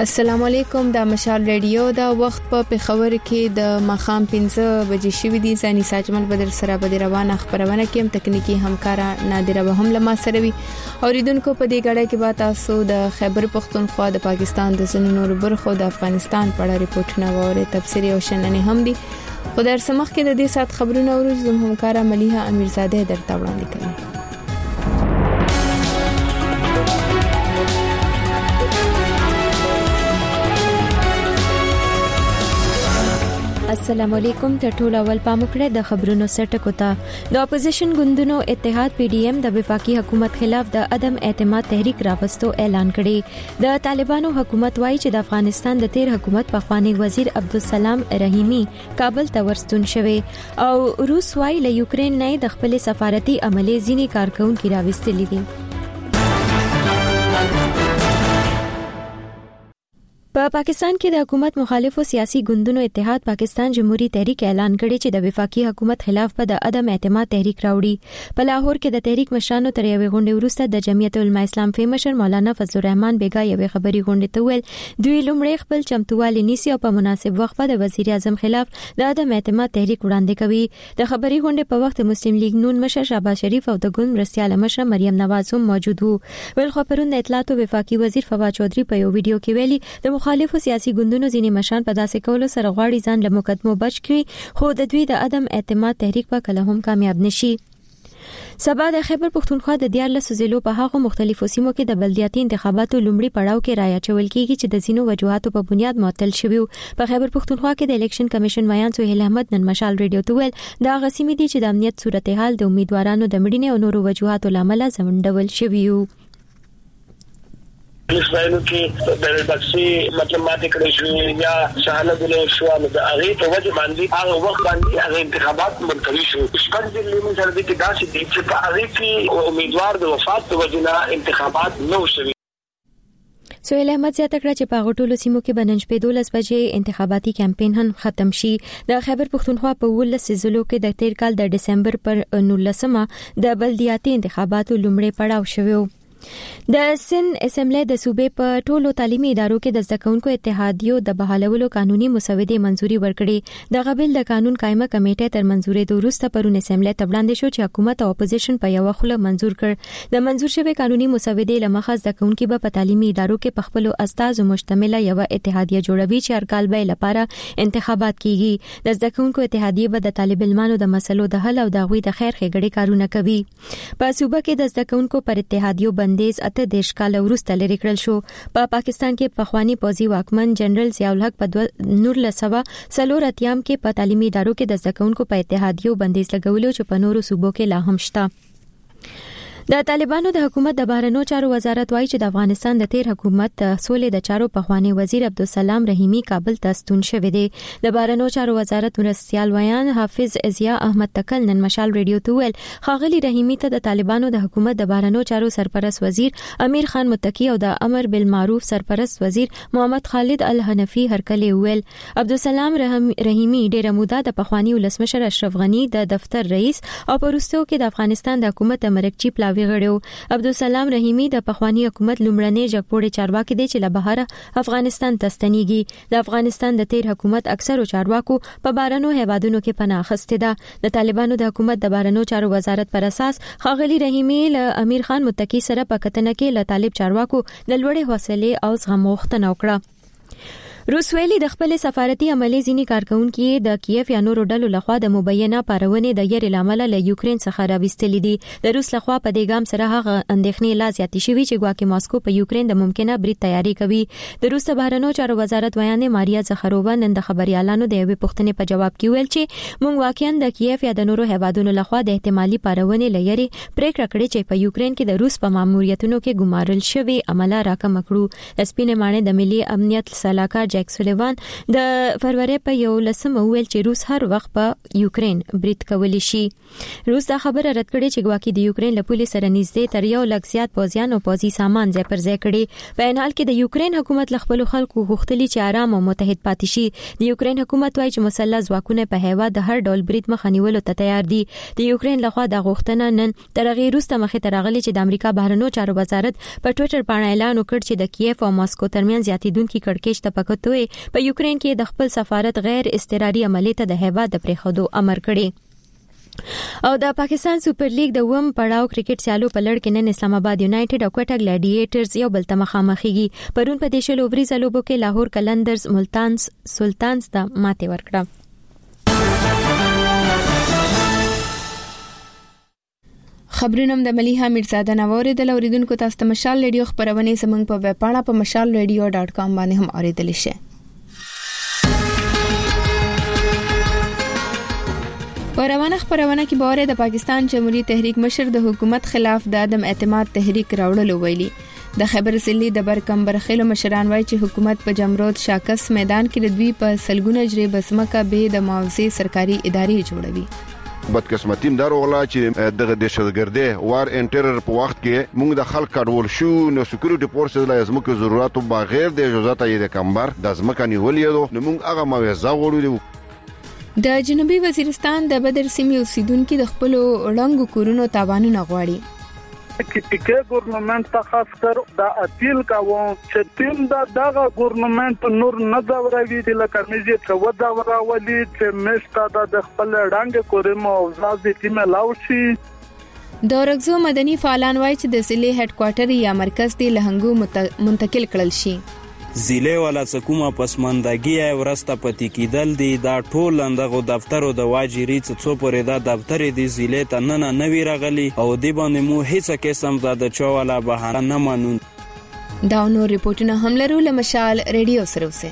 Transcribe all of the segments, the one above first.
السلام علیکم د مشال ریډیو دا وخت په پېښور کې د ماخام 15 بجې شوې دي. ځاني ساجمل بدر سره به روانه خبرونه کوم. تکنیکی همکارا نادره به هم لمه سره وي. اوریدونکو په دې غړې کې به تاسو د خیبر پختونخوا د پاکستان د ځینو نورو برخو د افغانستان په اړه ریپورتونه ووري تفسیری او شننې هم دي. خو در سمخ کې د دې سات خبرونه ورځ زموږ همکارا ملیحه امیرزاده درته وړاندې کوي. السلام علیکم. ته ټول اول پاموکړه د خبرونو سرټکو ته. د اپوزیشن ګوندونو اتحاد پی ډی ایم د وفاقي حکومت خلاف د عدم اعتماد تحریک راوستو اعلان کړي. د طالبانو حکومت وایي چې د افغانستان د تیر حکومت پخوانی وزیر عبدالسلام رحیمی کابل ته ورستون شوی او روس وایي له یوکرين نه د خپل سفارتي عملې ځینی کارکونکو راوستلې دي. په پاکستان کې د حکومت مخالفو سیاسي ګوندونو اتحاد پاکستان جمهوریت تحریک اعلان کړی چې د وفاقي حکومت خلاف به د عدم اعتماد تحریک راوړي. په لاهور کې د تحریک مشرانو تر یوې غونډې وروسته د جمعیت العلماء اسلام فی مشر مولانا فضل الرحمن بیگا یوې خبري غونډې ته ویل دوی لومړی خپل چمتووالي نیسي او په مناسب وخت د وزیر اعظم خلاف د عدم اعتماد تحریک وړاندې کوي. د خبري غونډې په وخت مسلم لیگ نون مشر شهباز شریف او د ګوند مرستیال مشر مریم نواز هم موجود وو. ول خو پرون د اطلاعات وفاقي وزیر فواد چودري په یو ویډیو کې ویلي د مخالفو سیاسي ګوندونو ځینې مشران په داسې کولو سره غواړي ځان له مقدمو بچ کړي خو د دوی د عدم اعتماد تحریک په کله هم کامیاب نشي. سبا د خیبر پختونخوا د 14 ضلعو په هغو مختلفو سیمو کې د بلدیاتي انتخاباتو لومړي پړاو کې رایه چول کیږي چې د ځینو وجوهاتو په بنیاد معطل شوی. په خیبر پختونخوا کې د الیکشن کمیشن میان سهیل احمد نن مشال ریډیو ته ویل دا غسیمې دي چې د امنیت صورتحال د امیدوارانو د مړینې او نورو وجوهاتو لامل ځوندول شوی وو. اسرائیل کې د بکسي مطلب ماته کړی شو یا شاهنه دله شو د هغه په وجه باندې هغه وخت باندې هغه انتخابات منتوي شو. شپږ ځلې موږ سره د داسې دي چې په هغه کې امیدوار د وفات په وجه نه انتخابات نه وشوي. سهیل احمد زیاته کړه چې په غټولو سیمو کې بننج په 12 بجې انتخاباتي کمپاین هم ختم شي. د خیبر پختونخوا په 19 ضلعو کې د تیر کال د دسمبر پر 19مه د بلدیاتي انتخاباتو لومړی پړاو شوی. د سن اسمبلی د صوبې په ټولو تعلیمي ادارو کې د زده کوونکو اتحادیو د بحالولو قانوني مسودې منځوري ورکړې. د غبل د قانون قائمه کمیټه تر منځوري وروسته پرون اسمبلی ته وړاندې شو چې حکومت او اپوزیشن په یو خله منځور کړ. د منځور شوی قانوني مسودې لمخه زده کوونکو په تعلیمي ادارو کې په خپل استازو مشتمله یو اتحادیه جوړوي چې هر کال به لپاره انتخابات کیږي. د زده کوونکو اتحادیه به د طالب علمانو د مسلو د حل او د غوي د خیر ښېګړې کارونه کوي. په صوبه کې د زده کوونکو پر اتحادیو بندیز اته دیش کال وروسته لري کړل شو. په پاکستان کې پخوانی پوځي واکمن جنرال ضیاء الحق په 1940 کې په تعلیمي ادارو کې د زده کوونکو په اتحادیو بندیز لګولو چې په نورو صوبو کې لا هم شته. د طالبانو د حکومت د بهرنیو چارو وزارت وایي چې د افغانستان د تیر حکومت سولې د چارو پخوانی وزیر عبدالسلام رحیمی کابل ته ستون شوی دی. د بهرنیو چارو وزارت مرستیال ویان حافظ ضیاء احمد تکل نن مشال ریډیو ته ویل ښاغلي رحیمی ته د طالبانو د حکومت د بهرنیو چارو سرپرست وزیر امیر خان متقی او د امر بالمعروف سرپرست وزیر محمد خالد الحنفی هرکلی ویل عبدالسلام رحیمی ډیره موده د پخوانی ولسمشر اشرف غنی د دفتر رئیس او پروستو کې د افغانستان د حکومت مرکچی پلاوی غړو. عبدالسلام رحیمی د پخوانی حکومت لومړنی جګپوړي چارواکي دی چې له بهر افغانستان تستنیږي. د افغانستان د تیر حکومت اکثرو چارواکو په بهرنیو هیوادونو کې پناه اخیستې ده. د طالبانو د حکومت د بهرنیو چارو وزارت پر اساس ښاغلي رحیمی له امیر خان متقی سره په کتنه کې له طالب چارواکو د لوړې حوصله او زغم غوښتنه وکړه. روس ویلي د خپل سفارتي عملې ځینی کارکونکو د کیف یا نورو ډلو لخوا د مبینه پارونې د یری لامل له یوکرين څخه راوستل دي. د روس لخوا په دې ګام سره هغه اندېښنې لا زیاتې شوې چې ګواکې ماسکو په یوکرين د ممکنه برید تیاری کوي. د روس بهرنیو چارو وزارت ویان ماریا زخرووا نن د خبريالانو د یوې پوښتنې په جواب کې ویل چې موږ واقعا د کیف یا د نورو هیوادونو لخوا د احتمالي پارونې لري پریکړه کړې چې په یوکرين کې د روس په ماموریتونو کې ګمارل شوی عمله راکم کړو. د سپینې مانې د ملي امنیت سلاکار جیک سولیوان د فروری په 11 ویل چې روس هر وخت په یوکرين برید کولی شي. روس دا خبره رد کړې چې ګواکې د یوکرين له پولیس سره نږدې تر 1 لک زیات پوځیان او پوځي سامان ځای پر ځای کړي. په حال کې د یوکرين حکومت له خپل خلکو غوښتلي چې آرام او متحد پاتې شي. د یوکرين حکومت وايي چې مسلح ځواکونه په هیواد د هر ډول برید مخه نیولو ته تیار دي. د یوکرين لخوا د غوښتنه نن تر هغه وروسته مخې ته راغلي چې د امریکا بهرنیو چارو وزارت په ټوئیټر باندې اعلان وکړ چې د کیف او ماسکو ترمنځ زیاتیدونکو کړکېچ ته پکتوې په یوکرين کې د خپل سفارت غیر اضطراري عملیات ته د هیواد د پریښودو امر کړی. او د پاکستان سپر لیګ د وم پړاو کرکټ سیالو په لړ کې نن اسلام آباد یونایټډ او کوټا ګلیډیټرز یو بل ته مخامخېږي. پرون په دیشل اووري زلوبو کې لاهور کلندرز ملتان سلطانز ته ماته ورکړه. خبرونه د مليحه میرزاده نووري د اوریدونکو تاسو ته مشال ریډیو خبرونه سمنګ په وپاڼه په mashalradio.com باندې هم اوریدل شي. روانه خبرونه کې باور د پاکستان جمهوریت تحریک مشر د حکومت خلاف د عدم اعتماد تحریک راوړلو ویلي. د خیبر ضلعي د برکمبرخیلو مشران وایي چې حکومت په جمرود شاکس میدان کې د دوی په سلګونه جری بسمکه به د معاوضه سرکاري ادارې جوړوي. بدقسمتیم دار وغلا چې دغه د شلګرده وار انټرر په وخت کې موږ د خلک کارول شو نو سکیورټي فورسز لا زموږ ضرورت بغیر د اجازه یې د کمبر د زمکه نیولې نو موږ هغه موازه غوړو. د جنوبي وزیرستان د بدر سیمې اوسیدونکو د خپل وړاندو کورونو تاوانونه غواړي. چې ګورنمنت ته خاص کر دا اپیل کوم چې تیم دا دغه ګورنمنت نور نه دا وروي د لکرمزي چې ودا وراولي چې مشته د خپل وړاندو کورونو او ځاځي تیم لاوشي. د رغزو مدني فعالان وایي چې د ضلع هډ کوارټر یا مرکز دی لهنګو منتقل کړل شي. ضلع والا سکوما پسماندګي ورسته پتی کیدل دي دا ټول اندغه دفتر او د واجری څو پورې دا دفتر دي ضلع ته نه نوي راغلي او دی باندې مو هیڅ قسم د چواله بهانه نه مانون. دا نو ریپورتونه هم لرو له مشال ریډیو سره وسه.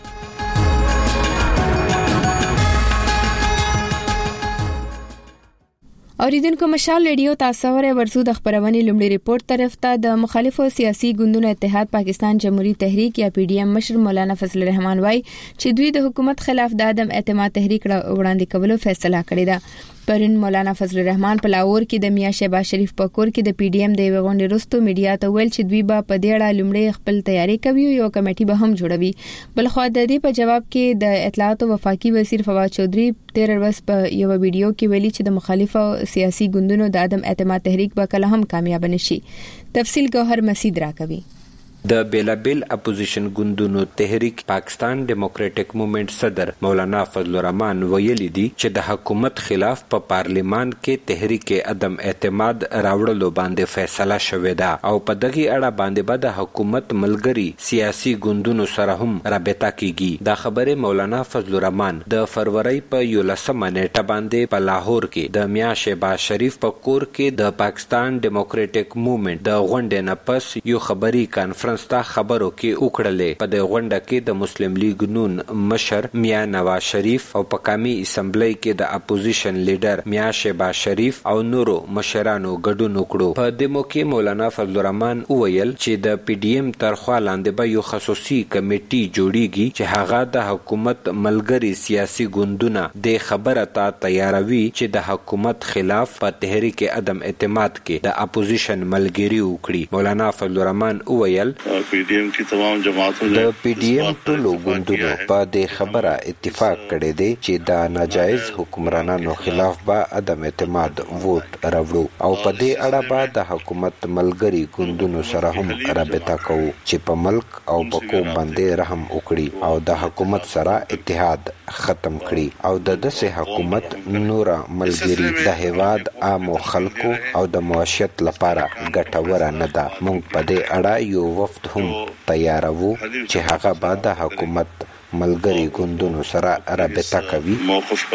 اوریدونکو مشال ریډیو تاسو ورې ورزو د خبرونه لومړی ریپورت طرف ته د مخالفو سیاسي ګوندونو اتحاد پاکستان جمهوریت تحریک یا پی ډی ایم مشر مولانا فضل الرحمن وای چې دوی د حکومت خلاف د عدم اعتماد تحریک وړاندې کولو فیصله کړې ده. پرون مولانا فضل الرحمن په لاهور کې د میاں شهباز شریف په کور کې د پی ډی ایم د غونډې وروسته میډیا ته ویل چې دوی به په دې اړه لومړی خپل تیاری کوي او یو کمیټي به هم جوړوي. بل خو د دې په جواب کې د اطلاعات او وفاقي وزیر فواد چودھری 13 ورځ په یو ویډیو کې ویلي چې د مخالفو سیاسي ګوندونو د عدم اعتماد تحریک به کله هم کامیاب نشي. تفصیل ګوهر مسید راکوي. د بیلابل اپوزیشن ګوندونو تحریک پاکستان ډیموکراټک موومېنټ صدر مولانا فضل الرحمن ویلي دي چې د حکومت خلاف په پارلیمان کې تحریک عدم اعتماد راوړلو باندې فیصله شوې ده او په دغه اړه باندې به د حکومت ملګری سیاسي ګوندونو سره هم رابطه کیږي. دا خبره مولانا فضل الرحمن د فروری په 11 نیټه باندې په لاهور کې د میاں شهباز شریف په کور کې د پاکستان ډیموکراټک موومېنټ د غونډې نه پس یو خبري کانفرنس تا خبرو کې وکړلې. په د غونډه کې د مسلم لیگ نون مشر میاں نواز شریف او په قومي اسمبلی کې د اپوزیشن لیډر میاں شهباز شریف او نورو مشرانو ګډون وکړو. په دې موقع مولانا فضل الرحمن وویل چې د پی ډی ایم ترخوا لاندې به یو خصوصي کمیټي جوړیږي چې هغه د حکومت ملګری سیاسي ګوندونه د خبره ته تیاروي چې د حکومت خلاف په تحریک عدم اعتماد کې د اپوزیشن ملګری وکړي. مولانا فضل الرحمن وویل پی ډی ایم کی تمام جماعتوں د پی ډی ایم ټولو ګوندونو په دې خبره اتفاق کړی دی چې د ناجایز حکمرانانو خلاف به عدم اعتماد ووټ راوړو او په دې اړه به د حکومت ملګری ګوندونو سره هم رابطه کوو چې په ملک او په قوم باندې رحم وکړي او د حکومت سره اتحاد ختم کړي او د داسې حکومت نور ملګری د هیواد عام خلکو او د معیشت لپاره ګټور نه ده. موږ په دې اړه یو وفد هم تیاروو چې هغه به د حکومت ملګری ګوندونو سره رابطه کوي. موقف پر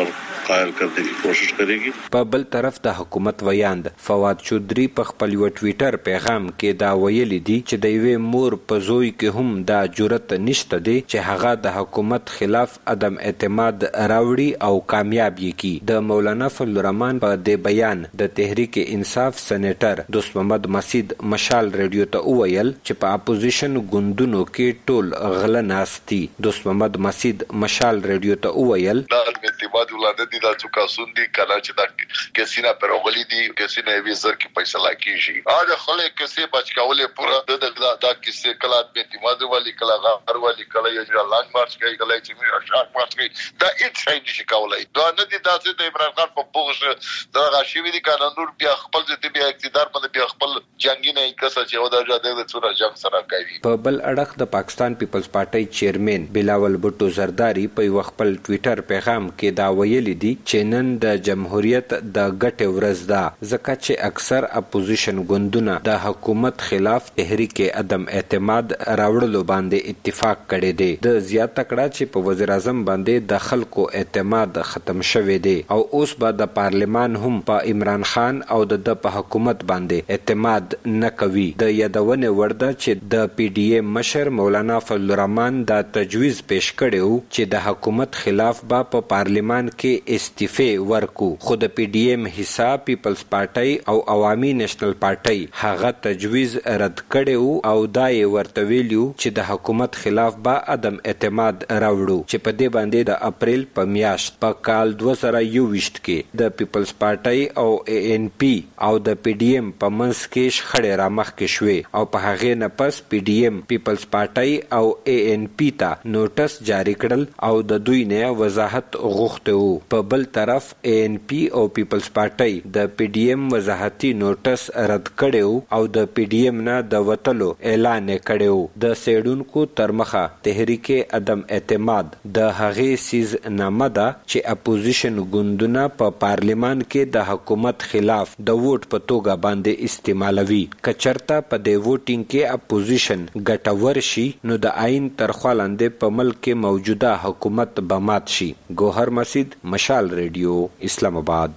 कायल करने की कोशिश करेगी। په بل طرف د حکومت ویاند فواد چودري په خپل ټوئیټر پیغام کې دا ویلي دي چې د یوې مور په زوی کې هم دا جرأت نشته دی چې هغه د حکومت خلاف عدم اعتماد راوړي او کامیاب کی. د مولانا فضل الرحمن په دې بیان د تحریک انصاف سېنیټر دوست محمد مسعود مشال ریډیو ته وویل چې په اپوزیشن ګوندونو کې ټول غله ناستي. دوست محمد مسعود مشال ریډیو ته وویل اعتماد ولادت دي د څوکاسون دي کله چې دا کسینه پر اوغلی دي کسینه وی زر کې فیصله کیږي اج خلک کسي بچ کولې پورا دا کیسه کله اعتماد والی کله غار والی کله یې لانګ مارچ کوي کله چې شاک مارچ کوي دا هیڅ شي نشي کولای. دا نه دي تاسو د عمران خان په پوښ دا غاشي دي کنه نور بیا خپل ځدی بیا اقتدار باندې بیا خپل جنگي نه کسه چې ودا جاده د څوره جنگ سره کوي. په بل اړخ د پاکستان پیپلز پارټي چیرمن بلاول بوټو زرداری په خپل ټوئیټر پیغام کې دا ویلي دي چې نن د جمهوریت د ګټ ورځ ده ځکه چې اکثر اپوزیشن ګوندونه د حکومت خلاف تحریک عدم اعتماد راوړلو باندې اتفاق کړي دي. د زیاته کړه چې په وزیر اعظم باندې د خلکو اعتماد ختم شوی دی او اوس به د پارلیمان هم په عمران خان او د په حکومت باندې اعتماد نه کوي. د یادونه ورده چې د پی ډی ایم مشر مولانا فضل الرحمن دا تجویز پیش کړو چې د حکومت خلاف به په پارلیمان کې استعفاء ورکو خو د پی ډی ایم حساب پیپلز پارټي او عوامي نېشنل پارټي هغه تجویز رد کړو او دا یې ورته ویلو چې د حکومت خلاف به عدم اعتماد راوړو چې په دې باندې د اپریل په میاشت په کال 2021 کې د پیپلز پارټي او ای ان پی او د پی ډی ایم په منځ کې شخړې رامخکې شوې او په هغه نه پس پی ډی ایم پیپلز پارټي او ای ان پی ته نوټس جاری کړل او د دوی نه وضاحت غوښته وو. په بل طرف ای ان پی او پیپلز پارټي د پی ډی ایم وضاحتي نوټس رد کړو او د پی ډی ایم نه د وټلو اعلان کړو. د سیډونکو ترمخه تحریک عدم اعتماد د هغه سیز نامه ده چې اپوزیشن ګوندونه په پارلیمان کې د حکومت خلاف د ووټ په توګه باندې استعمالوي. کچرتا په دې ووټینګ کې اپوزیشن ګټور شي نو د آئین تر خوا لاندې په ملک کې موجوده حکومت بمات شي. ګوهر مسعود مشال ریډیو اسلام آباد.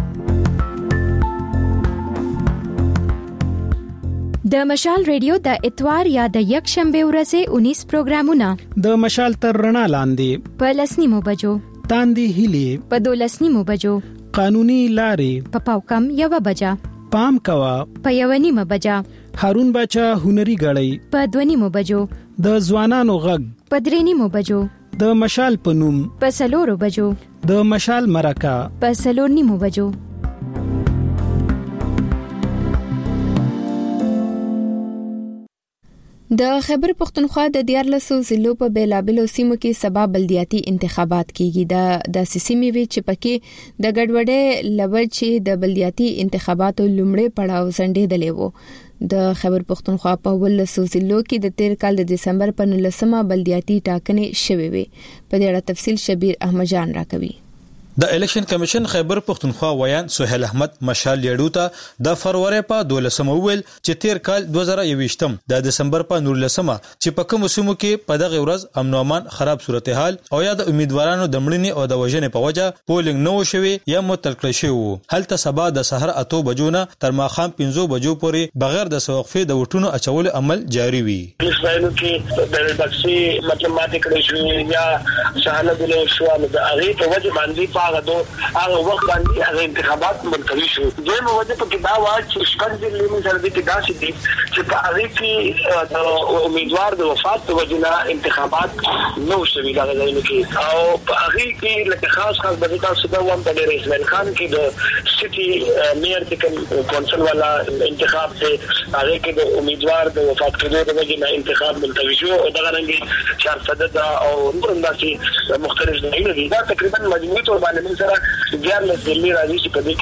د مشال ریډیو د اتوار یا د یک شنبه ورځې 19 پروګرامونه د مشال تر رڼا لاندې په 10 بجو تاندې هلي په 12 بجو قانوني لارې په پاوکم 1 بجا پام کوا په 1 بجا هارون بچا هنري غړی په 2 بجو د ځوانانو غږ په 3 بجو د مشال پنوم په 4 بجو د مشال مرکه په 4 بجو. د خیبر پختونخوا د 14 ضلعو په بیلابلو سیمو کې سبا بلدیاتي انتخابات کیږي. د سیمې وی چې پکې د ګډوډۍ لوړ چې د بلدیاتي انتخاباتو لومړی پړاو ځنډېدلی وو. د خیبر پختونخوا په 14 ضلعو کې د تیر کال د دسمبر په 19مه بلدیاتي ټاکنې شوې وي. په دې اړه تفصیل شبیر احمد جان راکوي. د الیکشن کمیشن خیبر پختونخوا ویان سہیل احمد مشال لیډو ته د فروری په 12 ویل چې تیر کال 2021 د دسمبر په 19مه چې په کوم سیمو کې په دغه ورځ امن او امان خراب صورتحال او یا د امیدوارانو د مړینې او د وژنې په وجه پولینګ نه وشوي یا متل کړی شو. هلته سبا د سحر 8 بجو نه تر ماخام 5 بجو پورې بغیر د وقفې د وټونو اچولو عمل جاری وي. اسرائیل کې د بکسي مطلب ماته کړی شو یا شهادت له شو د هغه په وجه باندې هغه وخت باندې هغه انتخابات ملتوي شو. دوی مو وجه په کې دا وا چې شپږ لیمو سره د داسې دي چې په هغه کې د امیدوار د وفات په وجه نه انتخابات نو شوي دا غوښتل کی او په هغه کې لکه خاص د تاسو د وان په رئیس خان کې د سټي میر د کونسل والا انتخاب ته هغه کې د امیدوار د وفات کېدو د وجه نه انتخاب ملتوي شو او دا رنګي 400 او نورنداسي مختلف ځایونه دي. دا تقریبا مجموعي تور باندې من سره 14 ضلع راځي چې په دې کې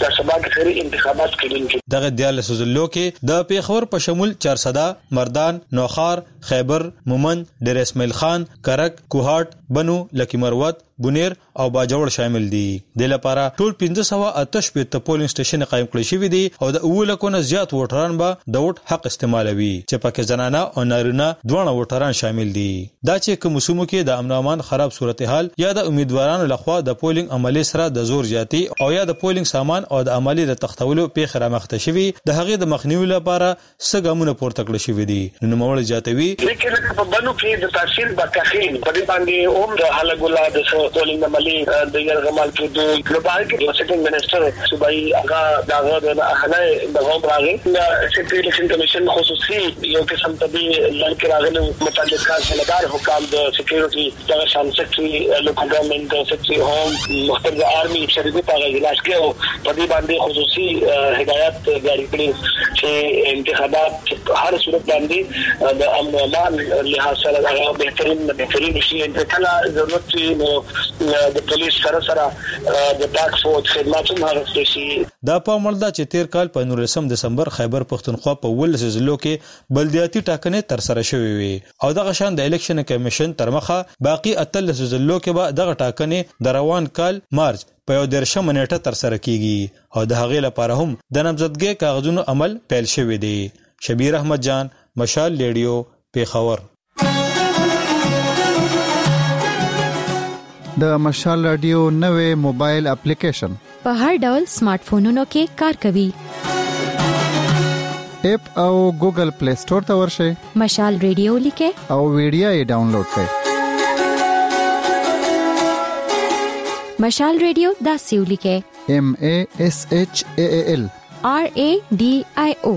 د سبا د خیري انتخابات کې دغه دیال سوزلو کې د پیښور په شمول 400 مردان نوخار خیبر مومن ډیر اسماعیل خان کرک کوهاټ بنو لکی مروت بونیر او باجوړ شامل دي د لپاره ټول 1588 ته پولینګ سټیشن قائم کړی شوی دي او د اولکونه زیات ووټران به د ووټ حق استعمالوي چې پکې زنانه او نارینه دوه ووټران شامل دي دا چې کوم موسمو کې د امن امان خراب صورتحال یا د امیدوارانو لخوا د پولینګ عملی سره د زور زیاتی او یا د پولینګ سامان او د عملی د تختولو په خرامخته شوی د هغې د مخنیوي لپاره سګامونه پورته کړل شوی دي نو مول جاتوي لیکن په بنو کې د تحصیل بکاخین په دې باندې هم د حلګولا د پولینګ عملی د یرغمال کې د ګلوبال کې سیټینګ منسٹر صوبایي هغه دغه د اهله د غوړ راغی د سیټي الیکشن کمیشن خصوصي یو قسم تبي لکه راغلي متعلق خاصلدار حکام د سکیورټي د شان سیکرټري لوکل ګورنمنت سیکرټري هوم مختلف ارمي شریکو په اجلاس کې او په دې باندې خصوصي هدایت جاری کړي چې انتخابات هر صورت باندې د امن امان لحاظ سره هغه بهترین شي کله ضرورت نو د پولیس سره د ټاکس فورس خدماتو هغه شي دا په ملدا چې تیر کال په 19 دسمبر خیبر پختونخوا په ولس ضلع کې بلدیاتي ټاکنې تر سره شوې وي او دغه شان د الیکشن کمیشن تر مخه باقی اتل ضلع کې به دغه ټاکنې د روان کال مارچ په 13 منېټه تر سره کیږي او د هغې لپاره هم د نامزدګۍ کاغذونو عمل پیل شوی دی شبیر احمد جان مشال ریډیو پیښور د مشال رادیو نوې موبایل اپلیکیشن په هر ډول سمارټ فونونو کې کار کوي اپ او ګوګل پلی سٹور ته ورشئ مشال ریډیو لیکه او ویډیو یې ډاونلوډ کړئ مشال ریډیو دا سیو لیکه MASHAAL RADIO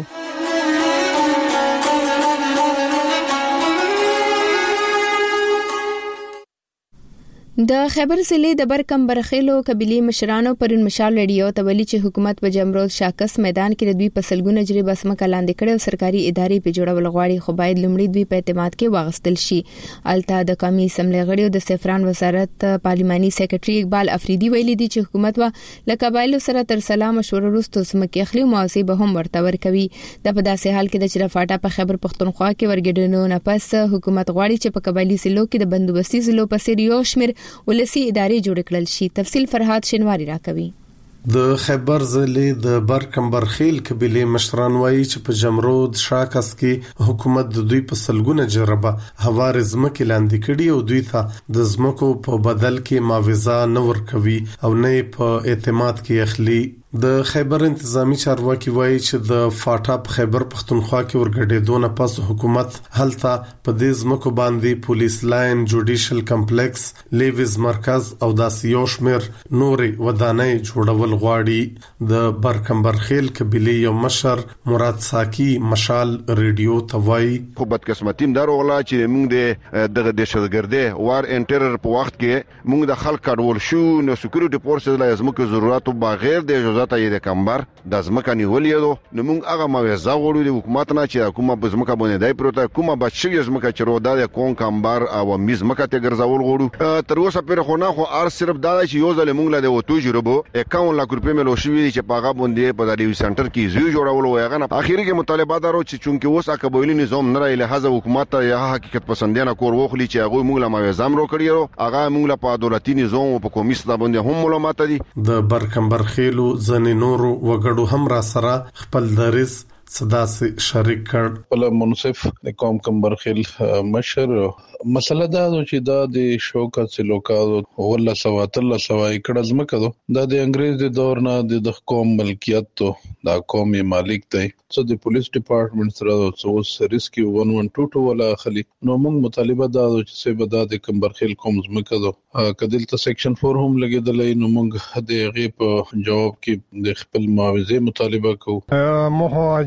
د خیبر ضلع د برکم برخیلو قبيلي مشرانو پرون مشال ریډیو ته ویلي چې حکومت په جمروز شاکس میدان کې د دوی په سلګونه جری بسمه کلاندې کړي او سرکاري ادارې په جوړول غواړي خو باید لومړی دوی په اعتماد کې واغستل شي الته د قومي اسمبلی غړي د سفران وزارت پارلماني سیکریټري اقبال افریدي ویلي دي چې حکومت وا له قبایلو سره تر سلام مشوره وروسته سمکه اخلي موازی به هم ورته ورکوي د په داسې حال کې د چرفاټا په خیبر پختونخوا کې ورګډنو نه پس حکومت غواړي چې په قبایلی سلو کې د بندوبستي ضلعو په سر یو شمیر ولسی ادارې جوړ کړل شي تفصیل فرحات شینواری راکوي د خیبر ضلع د برکم برخیل قبيله مشران وایي چې په جمرود شاکس کې حکومت د دوی په سلګونه جربه هوار زمکه لاندې کړي او دوی ته د زمکو په بدل کې معاوضه نه ورکوي او نه په اعتماد کې اخلي د خیبر انتظامی چارواکي وایي چې د فاټا خیبر پختونخوا کې ورګډېدو نه پس حکومت هلته په دې ځمکو باندې پولیس لاین جوډیشل کمپلیکس لیویز مرکز او داسې یو شمېر نورې ودانۍ جوړول غواړي د برکم برخیل قبیلې یو مشر مراد ساکی مشال ریډیو ته وایي خو بدقسمتي دار وغلا چې موږ دغه دهشتګردي وار ان ټیرر په وخت کې موږ د خلک کډول شو نو سکیورټي فورسز لا زموږ ضرورت بغیر د اجازه ته یې د کمبر د زمکه نیولې دو نو موږ هغه موازه غوړو د حکومت نه چې حکومت په زمکه باندې دای پروته کومه بچي زمکه چرو د کون کمبر او میز مکه ته ګرځول غوړو تر اوسه پر خو نه خو ار صرف دا چې یو ځل موږ له د وټو جوړبو 51 لک روپې ملو شوې چې پاغه باندې په دریو سنټر کې زیو جوړول وای غنه اخیری کې مطالبه دارو چې چونکه اوس قبایلی نظام نه راي لهدا حکومت ته یا حقیقت پسندانه کور وخلی چې هغه موږ له موازه امر کړیو هغه موږ له په دولتي نظام په کومې ستاسو باندې هم معلومات دي د برکم برخیلو ځنې نورو وګړو هم را سره خپل درس صدا سے شریک کړ بل منصف د قوم کمبرخیل مشر مسله دا چې دا د شوکت سلوکا ولا سواتل سوای کړه زمکه دا د انګريز د دور نه د قوم ملکیت ته دا قومي مالک دی څو د پولیس ډپارټمنټ سره څو ریسکیو 1122 ولا خلی نو موږ مطالبه دا چې سبا د کمبرخیل قوم زمکه کدل ته سیکشن 4 هم لګیدلې نو موږ د غیب جواب کې د خپل معاوضه مطالبه کوو مو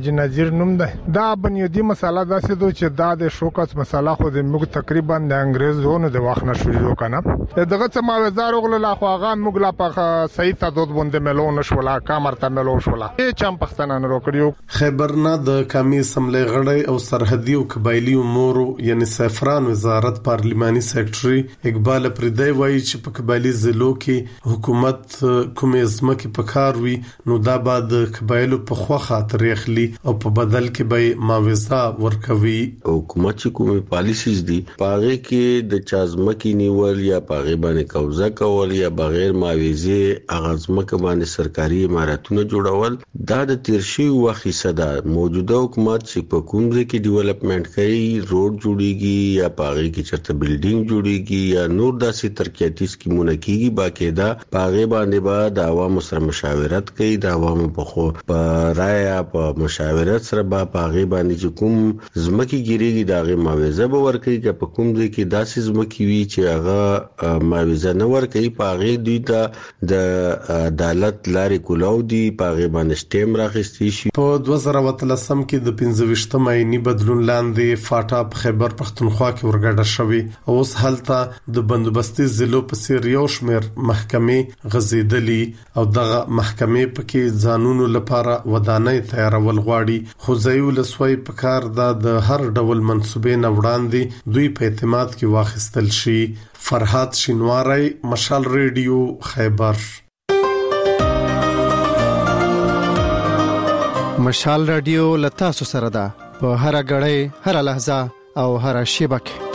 حاجی نذیر نوم دی. دا بنیادی مسله داسې ده چې دا د شوکاس مسله خو د موږ تقریبا د انګریزونو د وخت نه شروع کنه. دغه څه معاوضه راغله خو هغه موږ لا په صحیح تعداد باندې ملو نشولا کامرته ملو شولا. چې پښتنه نه وکړو. خیبرنا د قومي اسمبلی غړی او سرحدي او قبایلی امور یعنی سفران وزارت پارلیماني سیکریټري اقبال پردی وایي چې په قبایلی ضلعو کې حکومت کومې ځمکې په کار وي نو دا بعد قبایلو په خوخه ترېخلي او په بدل کې به معاوضه ورکوي. حکومت چې کومې پالیسیز دي پاغه کې د چا ځمکې نیول یا پاغه باندې قبضه کول یا بغیر معاوضه هغه ځمکه باندې سرکاري عمارتونه جوړول دا د تیرشي وخت صدا موجوده حکومت چې په کوم ځای کې ډیولپمنٹ کوي روډ جوړیږي یا پاغه کې چرته بلډینګ جوړیږي یا نور داسې ترقیاتي سکیمونه کیږي باقاعده پاغه باندې به د عوامو سره مشاورت کوي د عوامو په رائے په مشاورت سره به پاغه باندې چې کوم ځمکې ګیریږي دا غي معاوضه به ورکړي چې په کوم ځای کې داسې ځمکې وي چې هغه معاوضه نه ورکړي پاغه دوی ته د عدالت لارې کولاو دي پاغه باندې سټیم راخستي شي. په 2013 کې د 15 مې بدلون لاندې فاټا په خیبر پختونخوا کې ورګډه شوې او اوس هلته د بندوبستي ضلعو په څیر یو شمېر محکمې غزیدلي او دغه محکمې پکې ځانونو لپاره ودانۍ تیارول غواړي. خو ځایو لسوي په کار د هر ډول منسوبې نه وړاندې دوی په اعتماد کې واخیستل شي. فرحات شینواری، مشال ریډیو، خیبر. مشال رادیو لتا سره ده په هر غړې هر لحظه او هر شیبه کې.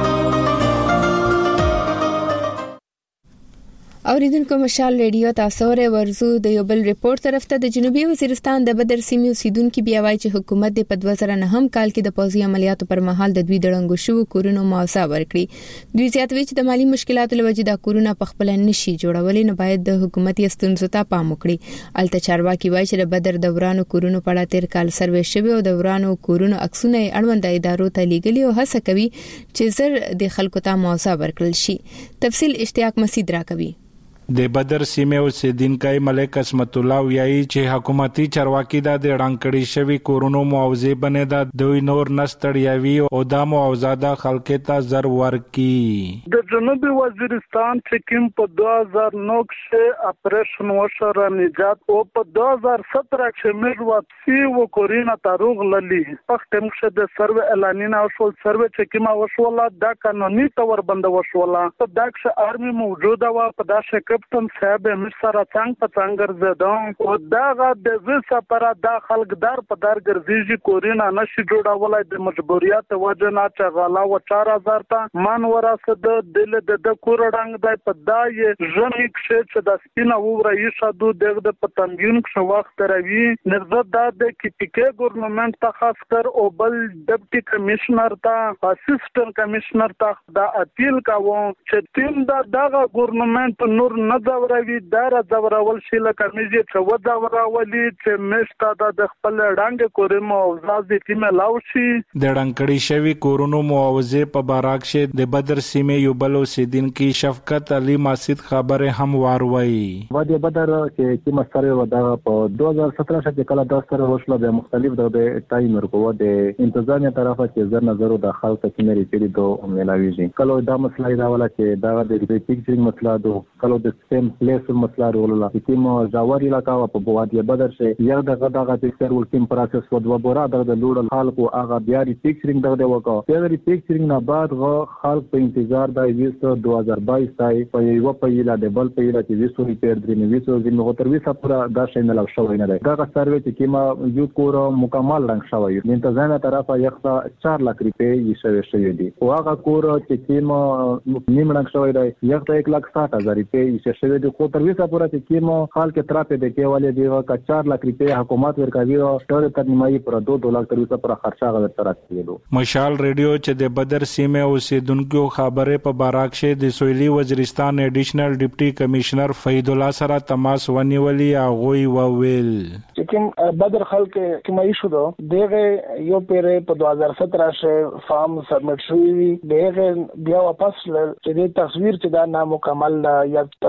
اوریدونکو مشال ریډیو تاسو ور ورزو د یو بل ریپورت طرف ته د جنوبي وزیرستان د بدر سیمې اوسیدونکو بیا وایي چې حکومت د 2009 کال کې د پوځي عملیاتو پر مهال د دوی دړنګو شو کورونو معاوضه ورکړي. دوی زیاتوي چې د مالی مشکلاتو لوجې د کورونو په خپل نشي جوړولې نو باید د حکومتي ستونزو ته پام وکړي. الته چارواکي وایي چې د بدر دورانو کورونو په اړه تیر کال سروې شوی او د دورانو کورونو عکسونه اړوند ادارو ته لیږلي او هڅه کوي چې زر د خلکو ته معاوضه ورکړل شي. تفصیل اشتیاق مسعود راکوي. د بدر سیمه اوسیدونکو ملک اسمت الله ویایي چې حکومتي چارواکي د ډانکړی شوی کورونو معاوضه باندې د دوی نور نستړیاوي او د معاوضه د خلکو ته زر ورکي. د جنوبي وزیرستان چې کوم په 2009 کې اپریشن وشره نجات او په 2017 کې موږ واپسی وکړینا تاروغ للی پختم شه د سروې اعلانینا او سروې چې کومه وشوله د قانوني تور بند وشوله په داکشه آرمي موجوده و په داشه کپټن صاحب مشره څنګه په څنګه زده او داغه د وسه پر د خلکدار په دار ګرځي کورینا نشي جوړولای د مجبوریت وجنا چې غلا و 4000 ته مان وراسد دل د کورډنګ د پدای ژنیک چې د سپینا وره یشادو د پتنګین ښه وخت راوي نرزت د کټیکه ګورنمنت ته خاص کر او بل ډیپټي کمشنر ته اسسټنټ کمشنر ته د اپیل کاوه چې تیم دغه ګورنمنت نور نه زوروي دار زورول شي لکه میږي چې و زورولي چې مشته د خپل ډنګ کورم او ځاځي تیمه لاوشي. د ډنګړی شوی کورونو معاوضه په باراک شه د بدر سیمه یو بل اوسیدونکو شفقت علي ماسید خبره هم واروي. وادي بدر کې مسره ودا په 2017 کې کله د سره وشله د مختلف د ټایم ورکو د انتظامیه طرفه چې زر نظر د خلک کې مری پیری دوه ملاويږي کله دا مسله دا ولا چې دا د ریپیکټینګ مسله دو کله د سیم پلیس مسله ورولا چې مو جاوار علاقہ په وادي بدر شه یو دغه پکچر ولکم پروسس و دوه بورا د لوړ خلکو هغه بیا ریپیکټینګ دغه وکړه د ریپیکټینګ نه بعد غو خلک په انتظار د 2022 تای په یو په یلا د بل په یلا چې وسو ریپیر درې وسو د نو تر وسه پورا دا شین لا شوی نه دی دا سروې چې کیما یو کور مکمل رنګ شوی د انتظامیه طرفه یخه 4 لک روپے شوی دی او هغه کور چې کیما نیم رنګ شوی دی یخه 1,60,000 روپے شوی دی خو تر وسه پورا چې کیما خال کې تراپه د کېواله دی کا 4 لک روپے حکومت ورکوي او ټول ترنیمایي پر 2 لک تر وسه پر خرچه غوړ تر کېدو. مشال ریډیو چې د بدر سیمه اوسیدونکو خبره په باراک شه د سویلي وزیرستان ایډیشنل ډیپټي کمشنر فید الله سره تماس ونیولي هغه وویل چې کوم بدر خلک کوم ایشو دو دغه یو پیره په 2017 شه فارم سبمټ شوی دغه بیا واپس چې د تصویر چې دا نامکمل یا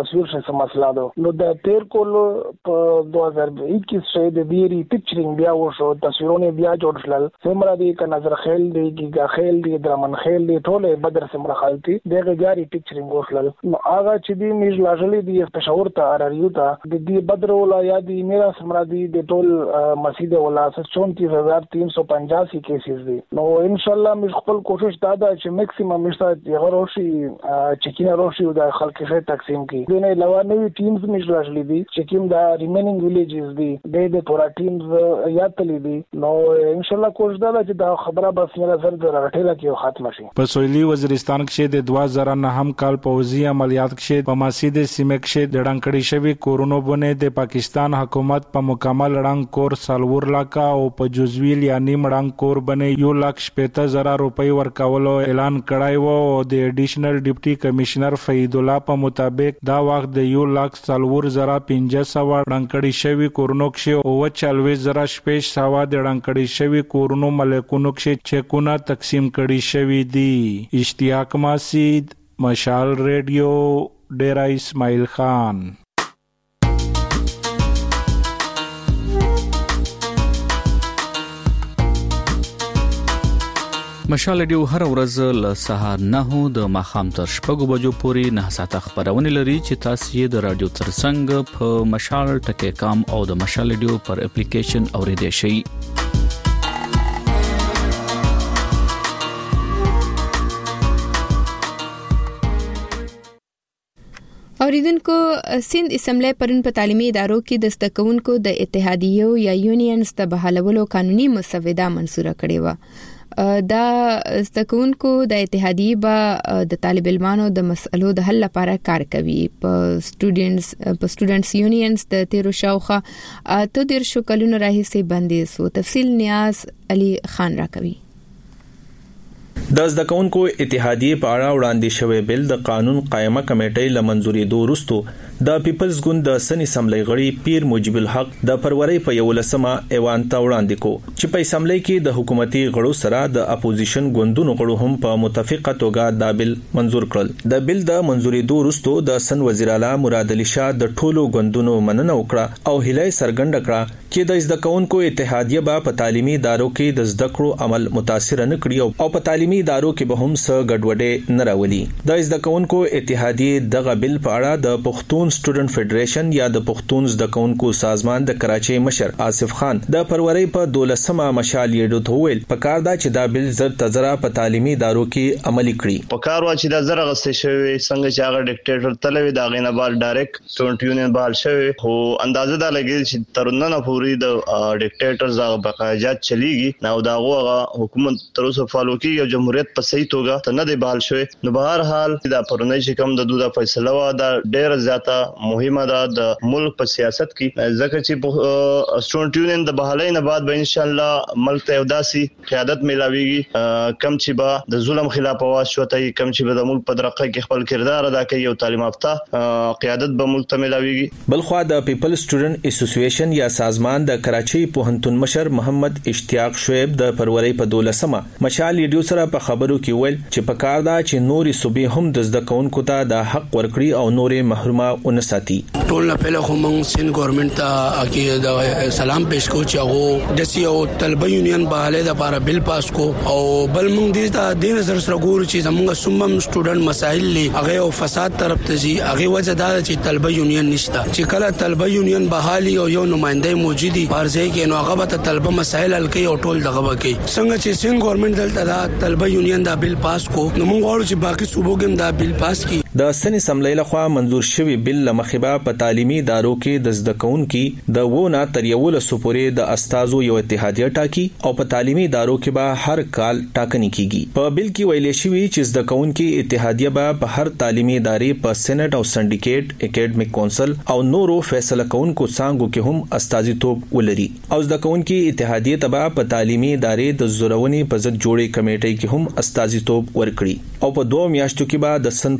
تصویر څه مسله ده نو د تیر کول په 2021 کې د دیری پکچرینګ بیا وشو تصویرونه بیا جوړ شول سمرا دی ک نظر خیل دی ګیګا خیل دی درمن خیل دی ټوله بدر سمرا خالتي دغه جاری پکچرینګ وشول نو هغه چې دی میج لاجلی دی پېښور ته اراریو ته د دې بدر ولا یا دی میرا سمرا دی د ټول مسجد ولا 34385 کیسز دي نو ان شاء الله موږ خپل کوشش دا ده چې میکسیمم مشته یغه روشي چکینه روشي د خلک شه تقسیم کی دونه علاوه نوې ټیمز میج لاجلی دي چې کوم دا ریمینینګ ویلیجز دي د پورا ټیمز یا تللی دي نو ان شاء الله کوشش دا چې دا خبره بس میرا سر د راټیلا کې ختم شي په سویلي وزیرستان کې د 2009 کال پوزي عملیات کې په مسجد سیمه کې د ډنګړی شوی کورونو باندې د پاکستان حکومت په مکمل رنګ کور سالور لاکا او په جزوی یعنی مړنګ کور باندې 1,50,000 روپۍ ورکولو اعلان کړای وو او د ایډیشنل ډیپټي کمشنر فید الله په مطابق دا وخت د 1,40,500 ډنګړی شوی کورونو کې او 40,000 د ډنګړی شوی کورونو ملکونو کې چکونه تقسیم کړي شوی دي اشتیاق ماسید مشال ریډیو ډیرا اسماعیل خان مشال ډیو هر ورځ له سهار 9 د ماخام تر شپږ بجو پورې 9 ساعته خبرونه لري چې تاسو یې د رادیو ترڅنګ په مشال ټکی کام او د مشال ډیو پر اپلیکیشن اوریدئ شئ اوریدونکو سند اسمبلی پرون په تعلیمي ادارو کې د زدهکوونکو د اتحادیو یا یونینز ته بحالولو قانوني مسوده منزوره کړې و دا زدهکوونکو د اتحادیې به د طالب علمانو د مسلو د حل لپاره کار کوي په سټوډنټس یونینز د تیرو شاوخه ته د شکلونو راهیسې بندي سو تفصیل نیاز علي خان راکوي د زدهکوونکو اتحادیې په اړه وړاندې شوی بل د قانون قائمه کمیټې لمنځوري دوروستو د پیپلز ګوند د سن اسمبلی غړي پیر موجب الحق د فروری په 11مه ایوان ته وړاندې کو چې په اسمبلی کې د حکومتي غړو سره د اپوزیشن ګوندونو غړو هم په متفقه توګه د بل منزور کړل د بل د منزوري دوروستو د سن وزیر اعلی مراد علي شاه د ټولو ګوندونو مننه وکړه او هیله څرګنده کړه چې د زدهکوونکو اتحادیه به په تعلیمي ادارو کې د زده کړو عمل متاثر نه کړي او په تعلیمي ادارو کې به هم څه ګډوډي نه راولي د زدهکوونکو اتحادیه دغه بل په اړه د پښتون سټوډنټ فدریشن یا د پښتون زدهکوونکو سازمان د کراچۍ مشر آصف خان د فروری په 12مه مشال یډو ته ویل پکار دا چې دا بل زر تزرا په تعلیمي ادارو کې عملي کړي پکار وا چې دا زر غسه شوی څنګه چې هغه ډیکټیټر تلوي دا غینه بال ډایرکټ سټوډنټ یونین بال شوی خو اندازه دا لګی چې ترنه پوری د ډیکټیټرز هغه بقایجات چلیږي نو دا هغه حکومت تر اوسه فالو کوي او جمهوریت په صحیح توګه ته نه دی بال شوی نو بهر حال دا پرونی چې کوم د دوه فیصله وا دا ډیر زیاته مهمه ده د ملک په سیاست کې ځکه چې سټوډنټ یونین د بحالۍ نه بعد به ان شاء الله ملک ته وداسي قیادت ملاويږي کم چې به د ظلم خلاف आवाज شوتای کم چې به د ملک په درقه کې خپل کردار ادا کوي او تعلیم یافته قیادت به ملک ته ملاويږي بلخوا د پیپل سټوډنټ اسوسییشن یا سازمان د کراچۍ پوهنتون مشر محمد اشتیاق شعیب د فروری په 12مه مشال ریډیو سره په خبرو کې ویل چې په کار دا چې نوري صوبې هم د زدهکوونکو ته د حق ورکړي او نورې محرومه ونساتي ټول نه پهله خو موږ سین ګورنمنت ته کې د سلام پېښ کو چې هغه د سیو طلبه یونین بهاله د لپاره بل پاس کو او بل موږ د دې نظر سره ګورو چې زموږ سومم سټوډنټ مسائل لې هغه او فساد طرف ته زی هغه وجه دا چې طلبه یونین نشته چې کله طلبه یونین بحالي او یو نمائنده موجودي پارځي کې نو هغه به طلبه مسائل حل کوي او ټول دغه کوي څنګه چې سین ګورنمنت دلته دا طلبه یونین دا بل پاس کو نو موږ غواړو چې باقي صوبو کې دا بل پاس کی د سن اسمبلی لخوا منزور شوی بل لمخبا په تعلیمي ادارو کې د زدهکوونکو د وونه تر یو لسو پورې د استادو یو اتحادیه ټاکی او په تعلیمي ادارو کې به هر کال ټاکنې کیږي په بل کې ویل شوی چې زدهکوونکو اتحادیه به په هر تعلیمي ادارې په سېنات او سندیکیټ اکیډمیک کونسل او نورو فیصله کوونکو څنګه کې هم استازیتوب ولري او زدهکوونکو اتحادیه ته په تعلیمي ادارې د زورونې په ضد جوړې کمیټې کې هم استازیتوب ورکړي او په 2 میاشتو کې به د سن پټولو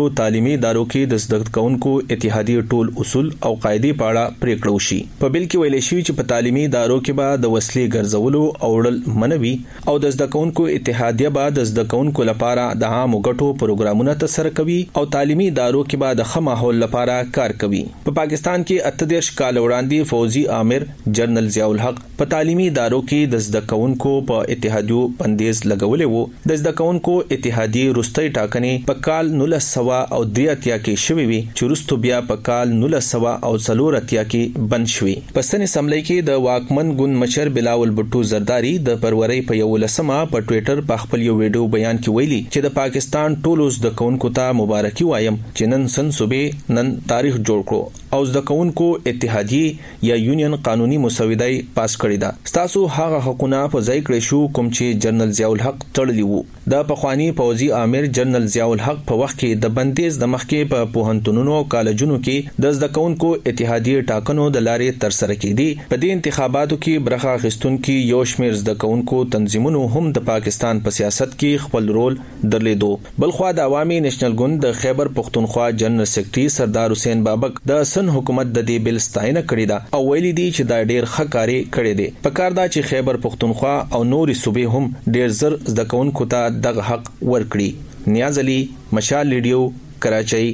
تعلیمي ادارو کې د زده کوونکو اتحادیه ټول اصول او قاعده په اړه پریکړه وشي. په بل کې ویل شوی چې په تعلیمي ادارو کې به د وسلې ګرځولو او وړل منوي او د زده کوونکو اتحادیه به د زده کوونکو لپاره د عامو ګټو پروګرامونه ترسره کوي او تعلیمي ادارو کې به د ښه ماحول لپاره کار کوي. په پاکستان کې 38 کال وړاندې فوزي عامر جنرال ضیاء الحق په تعلیمي ادارو کې د زده کوونکو په اتحادیو بندیز لګولې وو. د زده کوونکو اتحادیه روستۍ ټاکنې په کال 1983 کې شوې وي چې وروسته بیا په کال 1904 کې بند شوې. په سن اسمبلی کې د واکمن ګوند مشر بلاول بټو زرداری د فروری په 11مه په ټوئیټر په خپل یو ویډیو بیان کې ویلي چې د پاکستان ټولو زده کوونکو ته مبارکي وایم چې نن سن صوبې نن تاریخ جوړ کړو او زده کوونکو اتحادیه یا یونین قانوني مسودای پاس کړی دا. تاسو هغه حقونه په ځای کړی شو کوم چې جنرال ضیاء الحق تړلی وو. د پخوانی فوزي عامر جنرال ضیاء الحق په وخت کې د بندیز د مخکې په پوهنتونونو او کالجونو کې د زده کوونکو اتحادیه ټاکنو د لارې تر سره کېدي. په دې انتخاباتو کې برخه اخیستونکو یو شمېر زده کوونکو تنظیمونو هم د پاکستان په سیاست کې خپل رول درلودو. بلخوا د عوامي نېشنل ګوند د خیبر پختونخوا جنرال سیکریټري سردار حسین بابک د سن حکومت د دې بل ستاینه کړې ده او ویلي دي چې دا ډېر ښه کار کړی دی. په کار دا چې خیبر پختونخوا او نورې صوبې هم ډېر زر زده کوونکو ته دغه حق ورکړي. نیاز علي، مشال ریډیو، کراچۍ.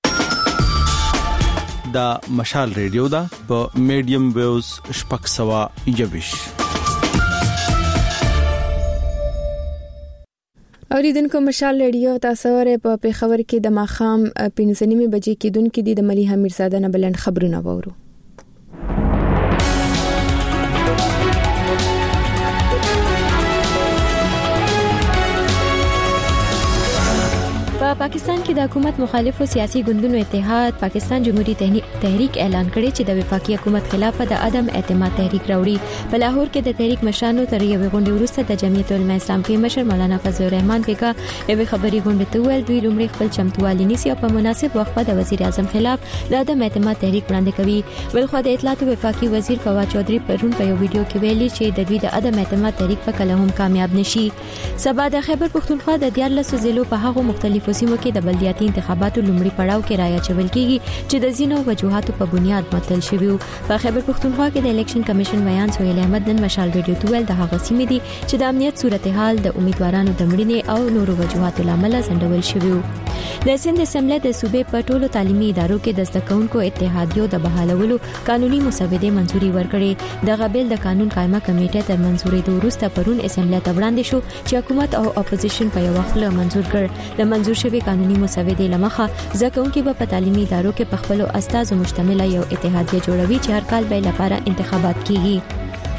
دا مشال ریډیو دا په میډیم ویوز 621. اوریدونکو مشال ریډیو تاسو ورې په پیښور کې د ماخام 5:30 بجې کې دونکو د مليحه میرزاده نه بلند خبرونه وورو. پاکستان کې د حکومت مخالفو سیاسي ګوندونو اتحاد پاکستان جمهوریت تحریک اعلان کړی چې د وفاقي حکومت خلاف د عدم اعتماد تحریک راوړي. په لاهور کې د تحریک مشرانو تر یوې غونډې وروسته د جمعیت العلماء اسلام کې مشر مولانا فضل الرحمن بیگا یوې خبري غونډې ته ویل دوی لومړی خپل چمتووالي نیسي او په مناسب وخت د وزیر اعظم خلاف د عدم اعتماد تحریک وړاندې کوي. بلخو د اطلاعات وفاقي وزیر فواد چودھری پرون په یو ویډیو کې ویلي چې د دوی د عدم اعتماد تحریک په کله هم کامیاب نشي. سبا د خیبر پختونخوا د 14 ضلعو په هغو مختلفو سیمو کې د بلدیاتي انتخاباتو لومړی پړاو کې رایه چول کیږي چې د زینو وجوهاتو په بنیاد معطل شوی وو. په خیبر پختونخوا کې د الیکشن کمیشن ویان سہیل احمد نن مشال ریډیو ته ویل د هغه سیمې دي چې د امنیت صورتحال د امیدوارانو د مړینې او نورو وجوهاتو لامل ځنډول شوی وو. د سند اسمبلی د صوبې په ټولو تعلیمي ادارو کې د زده کوونکو اتحادیو د بحالولو قانوني مسودې منځوري ورکړې. دغه بیل د قانون قائمه کمیټې تر منځوري وروسته پرون اسمبلی ته وړاندې شو چې حکومت او اپوزیشن په یو وخت له منځور کړ. د منځور شوی قانوني مسودې لمخه ځکهونکو په تعلیمي ادارو کې په خپل استادو مشتمل یو اتحادیه جوړوي چې هر کال به لپاره انتخابات کیږي.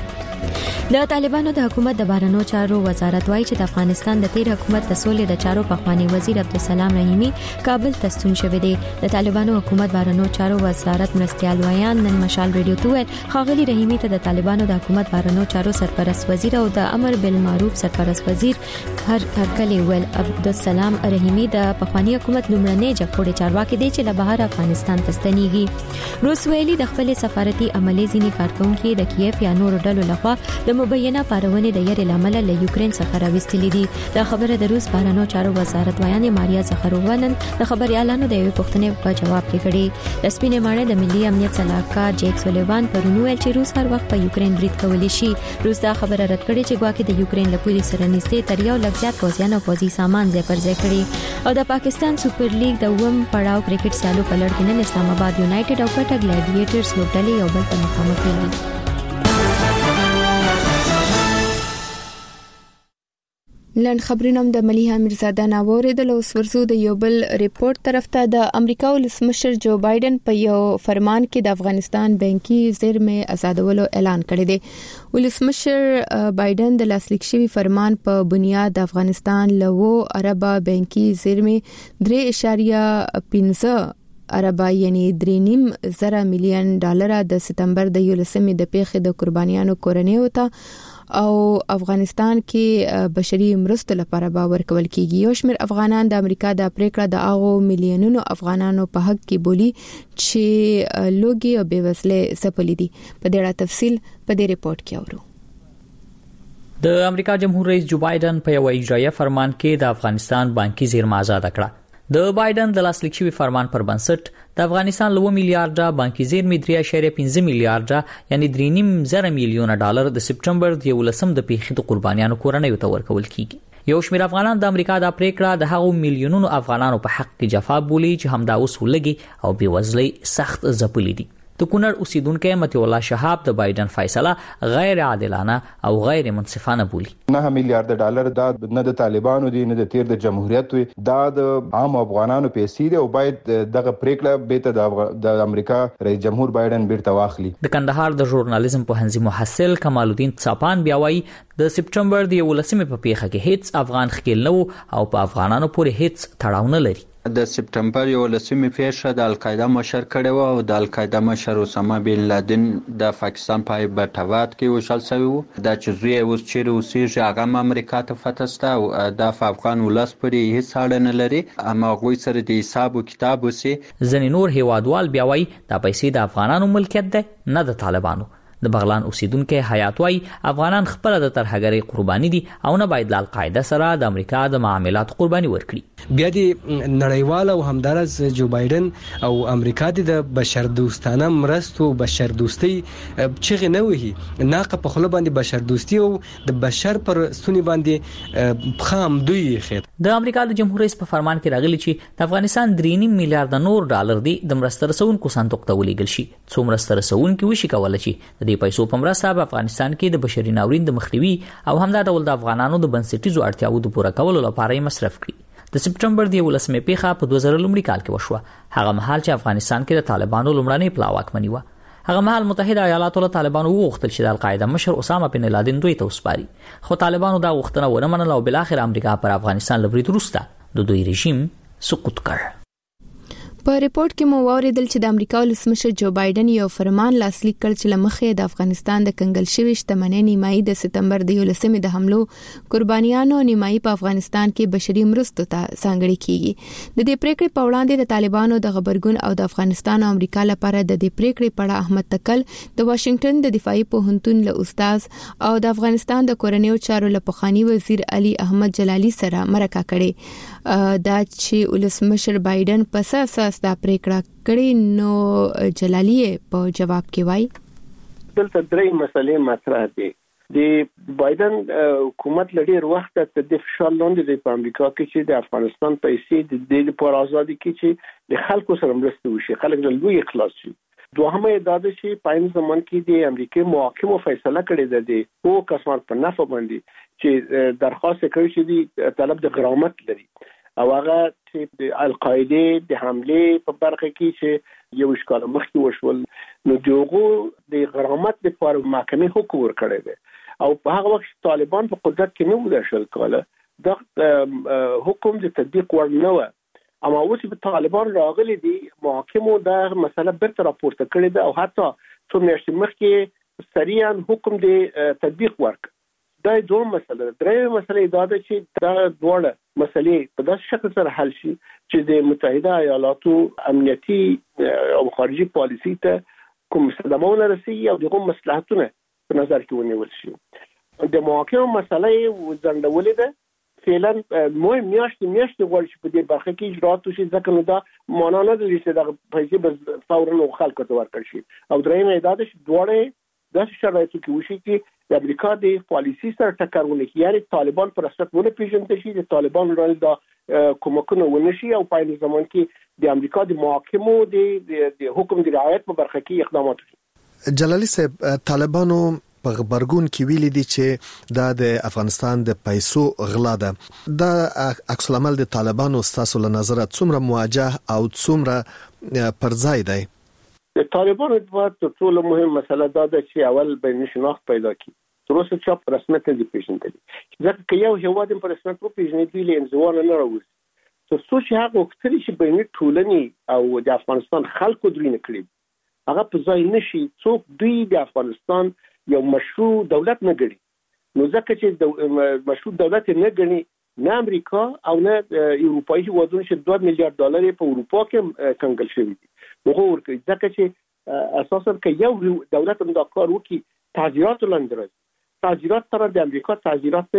د طالبانو د حکومت د بهرنیو چارو وزارت وایي چې د افغانستان د تیر حکومت د سولې د چارو پخوانی وزیر عبدالسلام رحیمی کابل ته ستون شوی دی. د طالبانو حکومت بهرنیو چارو وزارت مرستیال ویان نن مشال ریډیو ته ویل ښاغلي رحیمی ته د طالبانو د حکومت بهرنیو چارو سرپرست وزیر او د امر بالمعروف سرپرست وزیر هرکلی ویل. عبدالسلام رحیمی د پخوانی حکومت لومړنی جګړې چارواکي دی چې له بهر افغانستان ته ستنیږي. روس ویلي د خپل سفارتي عملې ځینی کارکونکو د کیف یا نورو ډلو لخوا د مبینه پارونې د یری لامل له یوکرين څخه راوستلې دي. دا خبره د روس بهرنیو چارو وزارت ویان ماریا زخرووا نن د خبريالانو د یو پوښتنې په جواب کې کړي. د سپینې ماڼۍ د ملي امنیت صلاحکار جیک سولیوان پرون ویل چې روس هر وخت په یوکرين برید کولی شي. روس دا خبره رد کړې چې ګواکې د یوکرين له پولیس سره نږدې تر یو لږ زیات پوځیان او پوځي سامان ځای پر ځای کړي. او د پاکستان سپر لیګ د ووم پړاو کرکټ سیالو په لړ کې نن اسلام آباد یونایټډ او پټه ګلیډیټرز لوبډلې یو بل ته مخامخ دي. لن خبرونم د مليحه میرزاده ناوریدل اوس ورزو د یو بل ریپورت طرف ته. د امریکا ولسمشر جو بایدن په یو فرمان کې د افغانستان بانکي زیرمې آزادولو اعلان کړی دی. ولسمشر بایدن د لاسلیک شوی فرمان په بنیاد د افغانستان له اربا بانکي زیرمې 3.15 اربا یعنی 3.5 مليون ډالر د سپتمبر د 11 د پیښې د قربانیانو کورنیو ته او افغانستان کې بشري مرستو لپاره باور کول کیږي. یو شمېر افغانان د امریکا د پریکړه د هغو ملیونونو افغانانو په حق کې بولی چې لوګي او بیوسله سپلې دي. په دې اړه تفصیل په دې ریپورت کې اورو. د امریکا جمهور رئیس جو بایدن په یو اجرایه فرمان کې د افغانستان بانکي زیرمه آزاد کړه. د بایدن د لاسلیک شوی فرمان پر بنسټ د افغانستان له 2 میلیارډ بانکي زیرمې 3.5 میلیارډ یعنی 3.5 میلیونه ډالر د سپټمبر د 11 د پیښې د قربانیانو کورنۍ ته ورکول کیږي. یو شمېر افغانان د امریکا د پریکړه د هغو میلیونونو افغانانو په حق کې جفا بولي چې همدا اوس ولګي او بېوزلۍ سخت ځپلي دي. د کونړ اوسیدونکو متي الله شهاب د بایدن فیصله غیر عادلانه او غیر منصفانه بولی. 9 میلیارډ ډالر دا نه د طالبانو دي نه د تیر د جمهوریت وي، دا د عام افغانانو پیسې دي او باید دغه پریکړه به د امریکا رئیس جمهور بایدن بیرته واخلي. د کندهار د ژورنالیزم پوهنځي محصل کمال الدین څاپان بیا وایي د سپټمبر د 11 په پیښه کې هیڅ افغان ښکیل نه او په افغانانو پورې هیڅ تړاو نه لري. د سپټمبر 11 پیښه د القاعده مشر کړي و او د القاعده مشر اسامه بن لادن د پاکستان په بټوات کې وشل شوی و. دا چې زوی اوس چیرې اوسېږي هغه امریکا ته فتسته او د افغان ولس پورې هیڅ اړه نه لري، اما هغوی سره د حساب او کتاب وسی. ځینې نور هیوادوال بیا وایي دا پیسې د افغانانو ملکیت ده نه د طالبانو. د بغلان اوسیدونکو حیات وای افغانان خپل د ترهګرۍ قرباني دي او نه باید د القاعده سره د امریکا د معاملات قرباني ورکړي. بیا د نړیوال او همدارس جو بایدن او امریکا د بشر دوستانه مرستو بشر دوستي چغې نه وهي، ناقه په خله باندې بشر دوستي او د بشر پر ستوني باندې خام دوی خیر. د امریکا د جمهور رئیس په فرمان کې راغلي چې د افغانستان 3.5 میلیارډ نور ډالر دی د مرستې رسونکو صندوق ته ولېږل شي. څو مرستې رسونکو وشي کولای چې د پیسو په مرسته په افغانستان کې د بشري ناورین د مخنیوي او همدا ډول د افغانانو د بنسټیزو اړتیاوو د پوره کولو لپاره مصرف کړي. د سپټمبر د 11 پیښه په 2000 لومړي کال کې وشوه، هغه مهال چې افغانستان کې د طالبانو لومړنۍ پلا واکمني و. هغه مهال متحده ایالاتو له طالبانو وغوښتل چې د القاعده مشر اسامه بن لادن دوی ته وسپاري، خو طالبانو دا غوښتنه ونه منله او بل اخر امریکا پر افغانستان لبرید وروسته د دوی رژیم سقوط کړ. په ریپورت کې مو واوریدل چې د امریکا ولسمشر جو بایدن یو فرمان لاسلیک کړ چې لمخې د افغانستان د کنګل شوی شتمنۍ نیمایي د سپتمبر د 11 د حملو قربانیانو نیمایي په افغانستان کې بشري مرستو ته ځانګړي کیږي. د دې پریکړې په وړاندې د طالبانو د خبرګون او د افغانستان او امریکا لپاره د دې پریکړې په اړه احمد تکل د واشنگټن د دفاعي پوهنتون له استاد او د افغانستان د کورنیو چارو له پخوانی وزیر علي احمد جلالي سره مرکه کړې. دا چې ولسمشر بایدن په اساس دا پریکړه کړې نو جلالي په جواب کې وایي دلته درې مسلې مطرح دي. د بایدن حکومت لډیر وخت ته د فشار لاندې د امریکا کې چې د افغانستان پیسې د لپاره آزادي کې چې د خلکو سره مرسته وشي، خلک له لوی اخلاص شي. دوهمه دا ده چې په این زمان کې د امریکای محاکمو فیصله کړې ده د او کسان په نفع باندې چې درخواست کوي چې د طلب د غرامت لري او هغه چې د القاعده د حمله په برخه کې چې یو اشکال مخکې وشول نو دغه د غرامت لپاره محکمه حکم ورکړی دی او په هغه وخت طالبان په قدرت کې نه وو شل کاله د حکم د تطبیق ور نه و، اما اوس په طالبان راغلي دي محاکمو دا مسله برته راپورته کړې ده او حتی څو میاشتې مخکې سریعا حکم د تطبیق ورک. دا دوه مسله. درې مسله دا ده چې دا دوه مسلې په داسې شکل سره حل شي چې د متحده ایالاتو امنیتي او خارجي پالیسي ته کوم صدمونه رسي او دغه مصلحتونه په نظر کې ونیول شي. د محاکمو مسله وزندولې ده فعلا مهم میاشتې غواړي چې په دې برخه کې اجرات وشي، ځکه نو دا معنا نه لري چې د پیسې بس فورا خلکو ته ورکړي شي. او درېمه دا ده چې دوړې داسې شرایطو کې وشي چې د امریکا د پالیسي سره ټکر ونه کړي، یعنی طالبان پر اساس ونه پیژندل شي، د طالبان رول د کومکونه ونشي او په این زمان کې د امریکا د محاکمو د حکم د رعایت په برخه کې اقدامات وشي. جلالي صاحب، طالبانو په خبرګون کې ویلي دي چې دا د افغانستان د پیسو غلا ده. دا عکس العمل د طالبانو ستاسو له نظره څومره مواجه او څومره پر ځای دی؟ د طالبانو د ټولو مهم مسله دا ده چې اول بین شناخت پیدا کړي. تر اوسه چا په رسمیت نه پیژندل، ځکه چې یو هیواد په رسمیت وپیژني دوی له انزوا نه راوځي. تر څو چې هغه وکړي چې بین ټولنې او د افغانستان خلکو دوی نه کړي هغه په ځای نشي، څوک دوی د افغانستان یو مشروع دولت نه ګڼي. نو ځکه چې مشروع دولت نه ګڼي، نه امریکا او نه اروپایي هیوادونه چې 2 میلیارډ ډالر په اروپا کې کنګل شوی دي هغه ورکړي، ځکه چې اساسا کې یو دولت هم دا کار وکړي تعزیرات لاندې راځي. تعزیرات سره د امریکا تعزیرات نه دي،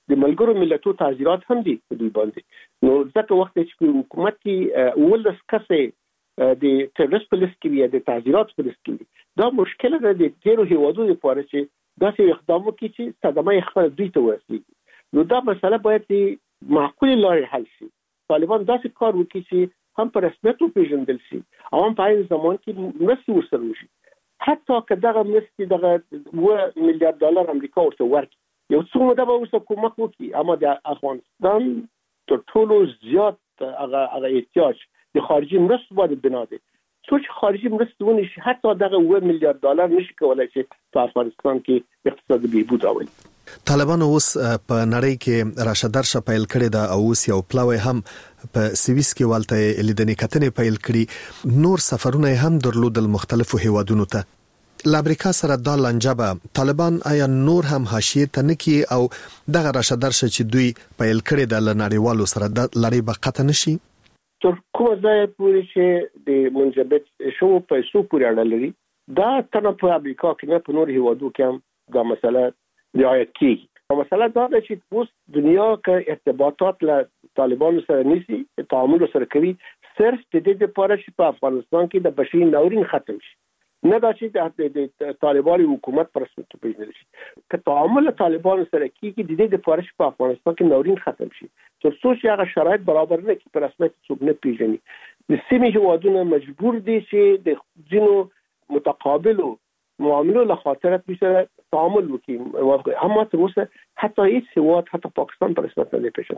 د ملګرو ملتونو تعزیرات هم دي په دوی باندې. نو ځکه وخت چې حکومت کې ولس کسه د ټیرریست پولیس کې د تعزیرات پولیس کې دا مشکل ده د ډیرو هیوادونو لپاره چې داسې اقدام وکړي چې صدمه خپل دوی ته ورسیږي. نو دا مسله باید معقول لارې حل شي. طالبان داسې کار وکړي چې هم په رسمیت وپېژندل شي او هم په عین زمان کې مرستې ورسره وشي. حتی که دغه مرستې دغه $1 میلیارډ امریکا ورته ورکړي یو څو موده به ورسره کومک وکړي، اما د افغانستان تر ټولو زیات هغه احتیاج د خارجي مرستو باندې بنا دی. څو چې خارجي مرستې ونشي حتی دغه $1 میلیارډ نشي کولای چې په افغانستان کې اقتصادي بهبود راولي. طالبان اوس په نړۍ کې راشدارشه پیل کړی دا او اوس یو پلاوی هم په سویس کې والته لیدنې کتنې پیل کړي. نور سفرونه هم درلودل مختلفو هیوادونو ته. لامریکا سره دا لنجبه طالبان آیا نور هم حاشیه ته نکی او دغه راشدارشه چې دوی پیل کړی د لنړیوالو سره د لړۍ بقته نشي تر کومه ځای پورې چې د منجبت شو پیسو پورې اړه لري. دا تنه په امریکا کې نه په نور هیوادو کې هم دا مسله رعایت کیږي. او مسله دا ده چې اوس دنیا کې ارتباطات له طالبانو سره نيسي تعامل سره کوي صرف د دې لپاره چې په افغانستان کې د بشري ناورین ختم شي، نه دا چې د طالباني حکومت پر رسمیت پیژندل شي. که تعامل طالبانو سره کیږي د دې لپاره چې په افغانستان کې ناورین ختم شي، تر څو چې هغه شرایط برابر نه کړي پر رسمیت څوک نه پیژني. د سیمې هیوادونه مجبور دي چې د جنو متقابلو معاملو له خاطر سره تعامل وکړي. هم تر اوسه حتی هیڅ هیواد حتی پاکستان پر رسمیت نه پیژني.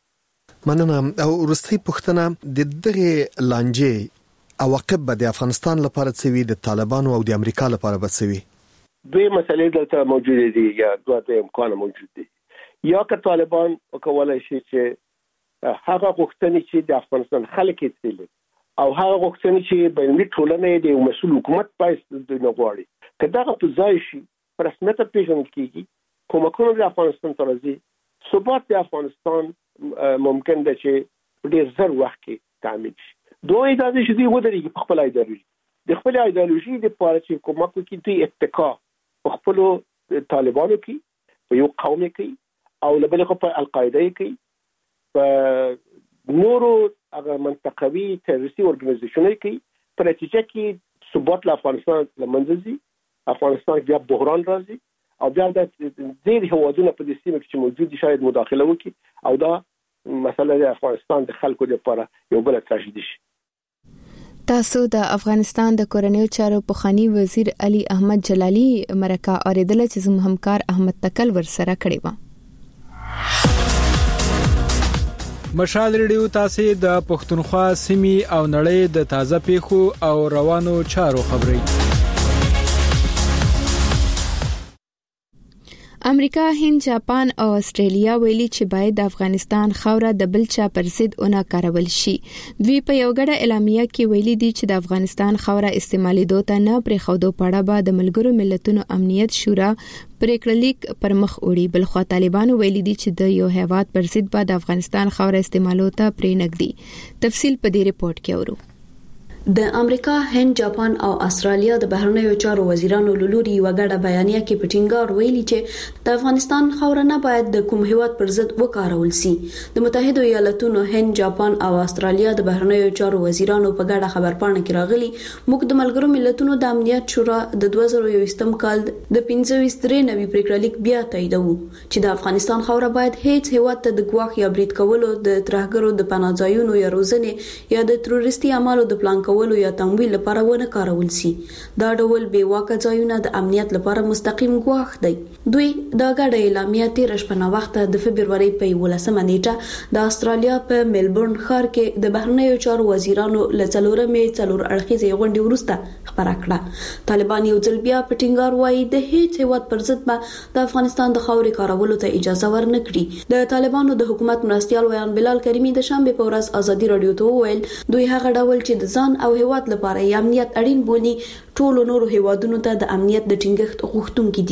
مننه. او وروستي پوښتنه د دغه لانجې عواقب به د افغانستان لپاره څه وي، د طالبانو او د امریکا لپاره به څه وي؟ دوی مسلې دلته موجوده دي یا دوه امکان موجود دي. یا که طالبان وکولای شي چې هغه غوښتنې چې د افغانستان خلک یې تللي او هغه غوښتنې چې بینالمللي ټولنه د مسؤل حکومت پایس د نغواړي که دغه په ځای شي پر رسمیت پیژندل کیږي، کومکونه د افغانستان ته راځي، ثبات د افغانستان ممکن ده چې ډېر زر وخت کې تامین شي. دوی دا چې دوی ودرېږي په خپل ایدئولوژي، د خپل ایدئولوژي لپاره چې کومک وکړي دوی اتکا په خپل طالبانو کې په یو قوم کې او له بل خوا په القاعده کې په نورو هغه منطقوي تروریستي اورګنایزیشنونو کې په نتیجه کې ثبات له افغانستان لمنځه ځي، افغانستان بیا بحران راځي او بیا د ډېر هیوادونو په دې سیمه کې چې موجود دي شاید مداخله وکړي او دا مسله د افغانستان د خلکو لپاره یو بل تراژیدي شي. تاسو د افغانستان د کورنیو چارو پخوانی وزیر علي احمد جلالي مرکه اوریدل چې زموږ همکار احمد تکل ورسره کړی و. مشال ریډیو تاسو د پښتونخوا سیمې او نړۍ د تازه پیښو او روانو چارو خبري. امریکا، هند، جاپان او استرالیا ویلي چې باید د افغانستان خاوره د بل چا پر ضد اونہ کارول شي. دوی په یو غړ اعلامیه کې ویلي دي چې د افغانستان خاوره استعمالېدو ته نه پرې خودو پړه به د ملګرو ملتونو امنیت شورا پریکړلیک پر مخ وړي. بلخو طالبان ویلي دي چې د یو هیواد پر ضد به د افغانستان خاوره استعمالو ته پرې نګدي. تفصیل په دې ریپورت کې اورو. د امریکا، هند، جاپان او استرالیا د بهرنیو چارو وزیرانو لوري یو غړ بیانیه کې پټینګار ویلي چې د افغانستان خاوره نه باید د کوم هیواد پر ضد وکارول شي. د متحده ایالاتونو، هند، جاپان او استرالیا د بهرنیو چارو وزیرانو په غړ خبرپاڼه کې راغلي موږ د ملګرو ملتونو د امنیت شورا د 2021م کال د 25 پریکړلیک بیا تاییدو چې د افغانستان خاوره باید هیڅ هیواد ته د ګواښ یا برید کولو، د ترهګرو د پناهځایونو یا روزنې یا د تروریستي اعمالو د پلان کولو یا تمویل لپاره ونه کارول شي. دا ډول بې واکه ځایونه د امنیت لپاره مستقیم ګواښ دی. دوی دا غړ اعلامیه تیر شپه وخت د فبرवरी په 11مه نیټه د استرالیا په ملبورن ښار کې د بهرنیو چارو وزیرانو له څلورمې څلور اړخیزې غونډې وروسته خبره کړه. طالبان یو ځل بیا په ټینګار وایي د هیڅ هیواد پر ضد به د افغانستان د خاورې کارولو ته اجازه ورنکړي. د طالبانو د حکومت مرستيال ویان بلال کریمی د شنبه په ورځ ازادي رادیو ته وویل دوی هغه ډول چې د ځان او هیواد لپاره امنیت اړین بولي ټولو نورو هیوادونو ته د امنیت د ټینګښت غوښتونکي دي.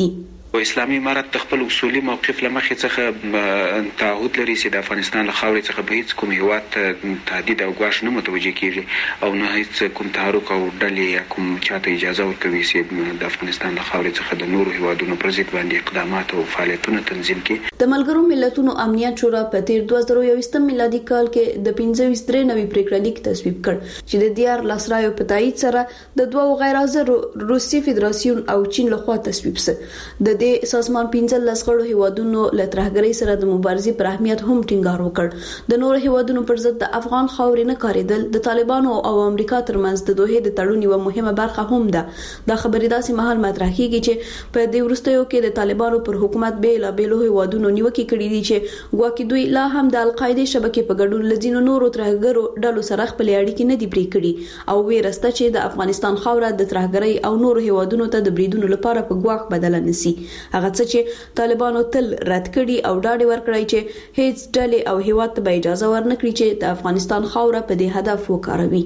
او اسلامي امارت د خپل اصولي موقف لمخې څخه تعهد لري چې د افغانستان له خاورې څخه به هیڅ کوم هیواد تهدید او ګواښ نه متوجه کیږي او نه هیڅ کوم تحرک او ډلې یا کوم چاته اجازه ورکوي چې د افغانستان له خاورې څخه د نورو هیوادونو پر ضد باندې اقدامات او فعالیتونه تنظیم کړي. د ملګرو ملتونو امنیت شورا په تیر 2021 میلادي کال کې د 25 نوي پریکړه لیک تصویب کړ چې د دیار لاسرایو په تایید سره د دوه غیر حاضر روسي فدراسیون او چین لخوا تصویب شو. د سازمان 15 غړو هیوادونو له ترهګرۍ سره د مبارزې پر اهمیت هم ټینګار وکړ. د نورو هیوادونو پر ضد د افغان خاورې نه کاریدل د طالبانو او امریکا ترمنځ د دوه د تړون یو مهمه برخه هم ده. د خبرې داسې مهال مطرح کیږي چې په دې وروستیو کې د طالبانو پر حکومت بیلابېلو هیوادونو نیوکې کړې دي چې ګواکې دوی لا هم د القاعده شبکې په ګډون لزینو نورو ترهګرو ډلو سره خپل اړیکې نه دي پرې کړې او ویرسته چې د افغانستان خاوره د ترهګرۍ او نورو هیوادونو ته د بریدونو لپاره په ګواښ بدل نشي. هغه څه چې طالبانو تل رد کړي او ډاډ ورکړی چې هیڅ ډلې او هیواد ته اجازه ورنکړي چې د افغانستان خاوره په دې هدف وکاروي.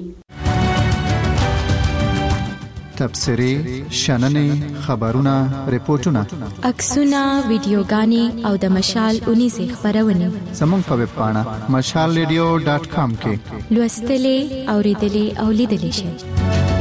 تبصرې، شننې، خبرونه، ریپورتونه، عکسونه، ویډیوګانې او د مشال 19 خبرونه زموږ په ویب پاڼه mashalradio.com کې لوستلې، اوریدلې او لیدلې شئ.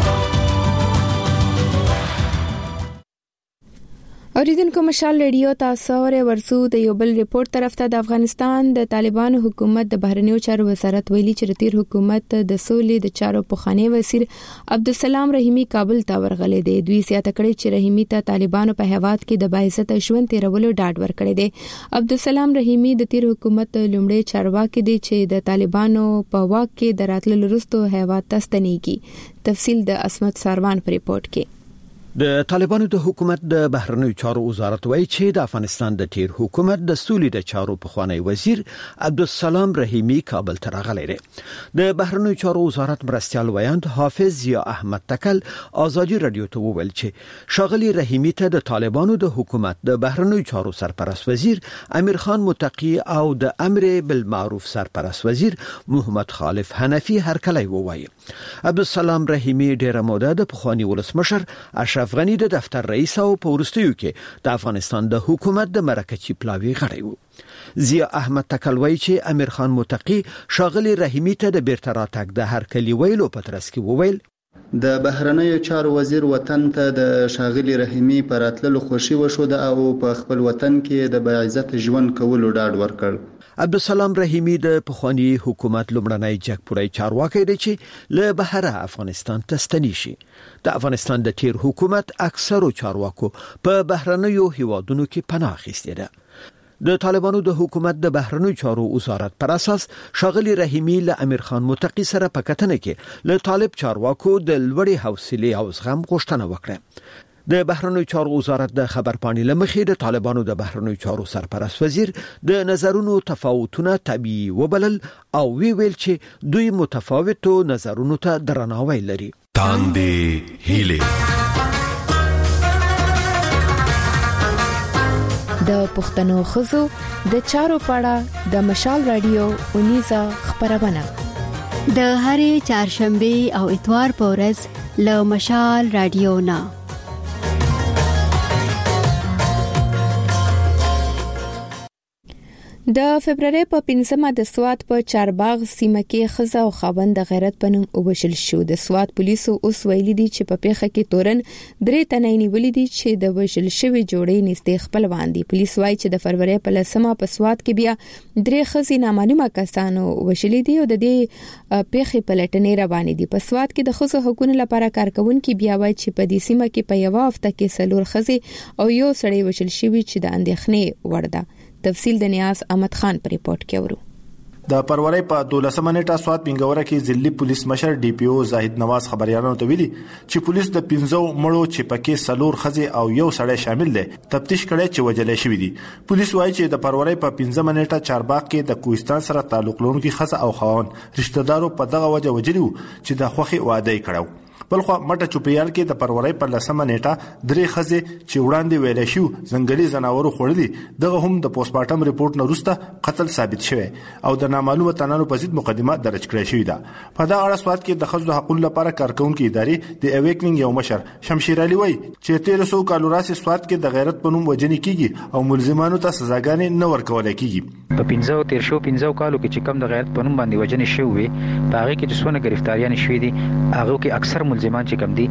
اوریدونکو مشال ریډیو تاسو ورسو د یو بل ریپورت طرف ته. د افغانستان د طالبانو حکومت د بهرنیو چارو وزارت ویلي چې تیر حکومت د سولې د چارو پخوانی وزیر عبدالسلام رحیمی کابل ته ورغلي دي. دوی سیاته کړی چې رحیمی ته طالبانو په هیواد کې د باعزت ژوند تیرولو ډاډ ورکړی دی. عبدالسلام رحیمی د تیر حکومت لومړی چارواکي دي چې د طالبانو په واک کې د راتللو وروسته هیواد ته ستنېږي. تفصیل د اسمت ساروان په ریپورت کې. د طالبانو د حکومت د بهرنیو چارو وزارت وایي چې د افغانستان د تیر حکومت د سولې د چارو پخوانی وزیر عبدالسلام رحیمی کابل ته راغلی دی. د بهرنیو چارو وزارت مرستیال ویاند حافظ ضیا احمد تکل ازادي رادیو ته وویل چې شاغلی رحیمی ته د طالبانو د حکومت د بهرنیو چارو سرپرست وزیر امیر خان متقی او د امر بالمعروف سرپرست وزیر محمد خالف حنفی هرکلی ووایي. عبدالسلام رحیمی ډیره موده د پخوانی ولسمشر افغانی د دفتر رئیس او په ورستیو کې د افغانستان د حکومت د مرکزی پلاوی غړی و. ضیا احمد تکل وایي چې امیر خان متقی شاغلی رحیمی ته د بیرته راتګ د هرکلی ویلو په ترڅ کې وویل د بهرنیو چارو وزیر وطن ته د شاغلی رحیمی پر راتللو خوشي وشوده او په خپل وطن کې د باعزت ژوند کولو ډاډ ورکړ. عبدالسلام رحیمی د پخوانی حکومت لومړنی جګپوړی چارواکي دی چې له بهره افغانستان ته ستنی شي. د افغانستان د تیر حکومت اکثرو چارواکو په بهرنیو هیوادونو کې پناه اخیستې ده. د طالبانو د حکومت د بهرنیو چارو وزارت پر اساس شاغلی رحیمی له امیر خان متقی سره په کتنه کې له طالب چارواکو د لوړې حوصله او زغم غوښتنه وکړه. د بهرنیو چارو وزارت د خبرپاڼې لمخې د طالبانو د بهرنیو چارو سرپرست وزیر د نظرونو تفاوتونه طبيعي وبلل او ویل چې دوی متفاوتو نظرونو ته درناوی لري. تاندې هیله د پښتنو خزو د چارو پاړه د مشال رادیو 19 خبرونه د هرې چهارشنبه او اتوار په ورځ له مشال رادیو نه د فبرवरी په 15مه د سوات په چارباغ سیمه کې خزه او خاوند د غیرت په نوم وبشل شو. د سوات پولیسو اوس ویلي دي چې په پیښه کې تورن 3 تنه نیولې دي چې د وشل شوی جوړې نږدې خپلوان دي. پولیس وايي چې د فبرवरी په 10مه په سوات کې بیا 3 خزي نامعلومه کسانو وشلې دي او د دې پیښې په لټنې روانې دي. په سوات کې د خزو حقوقو لپاره کارکونکو بیا وايي چې په دې سیمه کې په یو هفته کې 4 خزي او یو سړی وشل شوی چې د اندېښنې وړ ده. تفصیل د نیاز احمد خان په ریپورت کې ورو. د فروری په 12 نیټه سوات پنګوره کې ضلعي پولیس مشر ډي پی او زاهد نواز خبريالانو ته ویلي چې پولیس د 15 مړو چې پکې سلور خزي او یو سړی شامل دي تفتیش کړي چې وجلې شوی دي. پولیس وايي چې د فروری په 15 نیټه چارباغ کې د کوهستان سره تعلق لرونکي خزه او خوان رشتہ دارو په دغه وجه وجلیو چې د خوخي وعده کړو. بلخو مټه چوپیال کې د پرورۍ پر 10 نیټه درې خزه چې وړاندې ویل شو ځنګلي زناورو خړلې دغه هم د پوسټ مارټم ریپورت نه وروسته قتل ثابت شوی او د نامعلومه تنانو په ضد مقدمه درج کړې شوې ده. په دا اړه سواد کې د خزو حقوقو لپاره کارکونکو ادارې د اویکنینګ یو مشر شمشیر علي وای چې 1300 کالو راسي سواد کې د غیرت په نوم وجنی کیږي او ملزمانو ته سزاګانې نه ورکول کیږي. په 15 کالو کې چې کم د غیرت په نوم باندې وجنی شوی په هغه کې چې څونه گرفتاریان شوې دي هغه کې اکثر ملزمان چې کم دي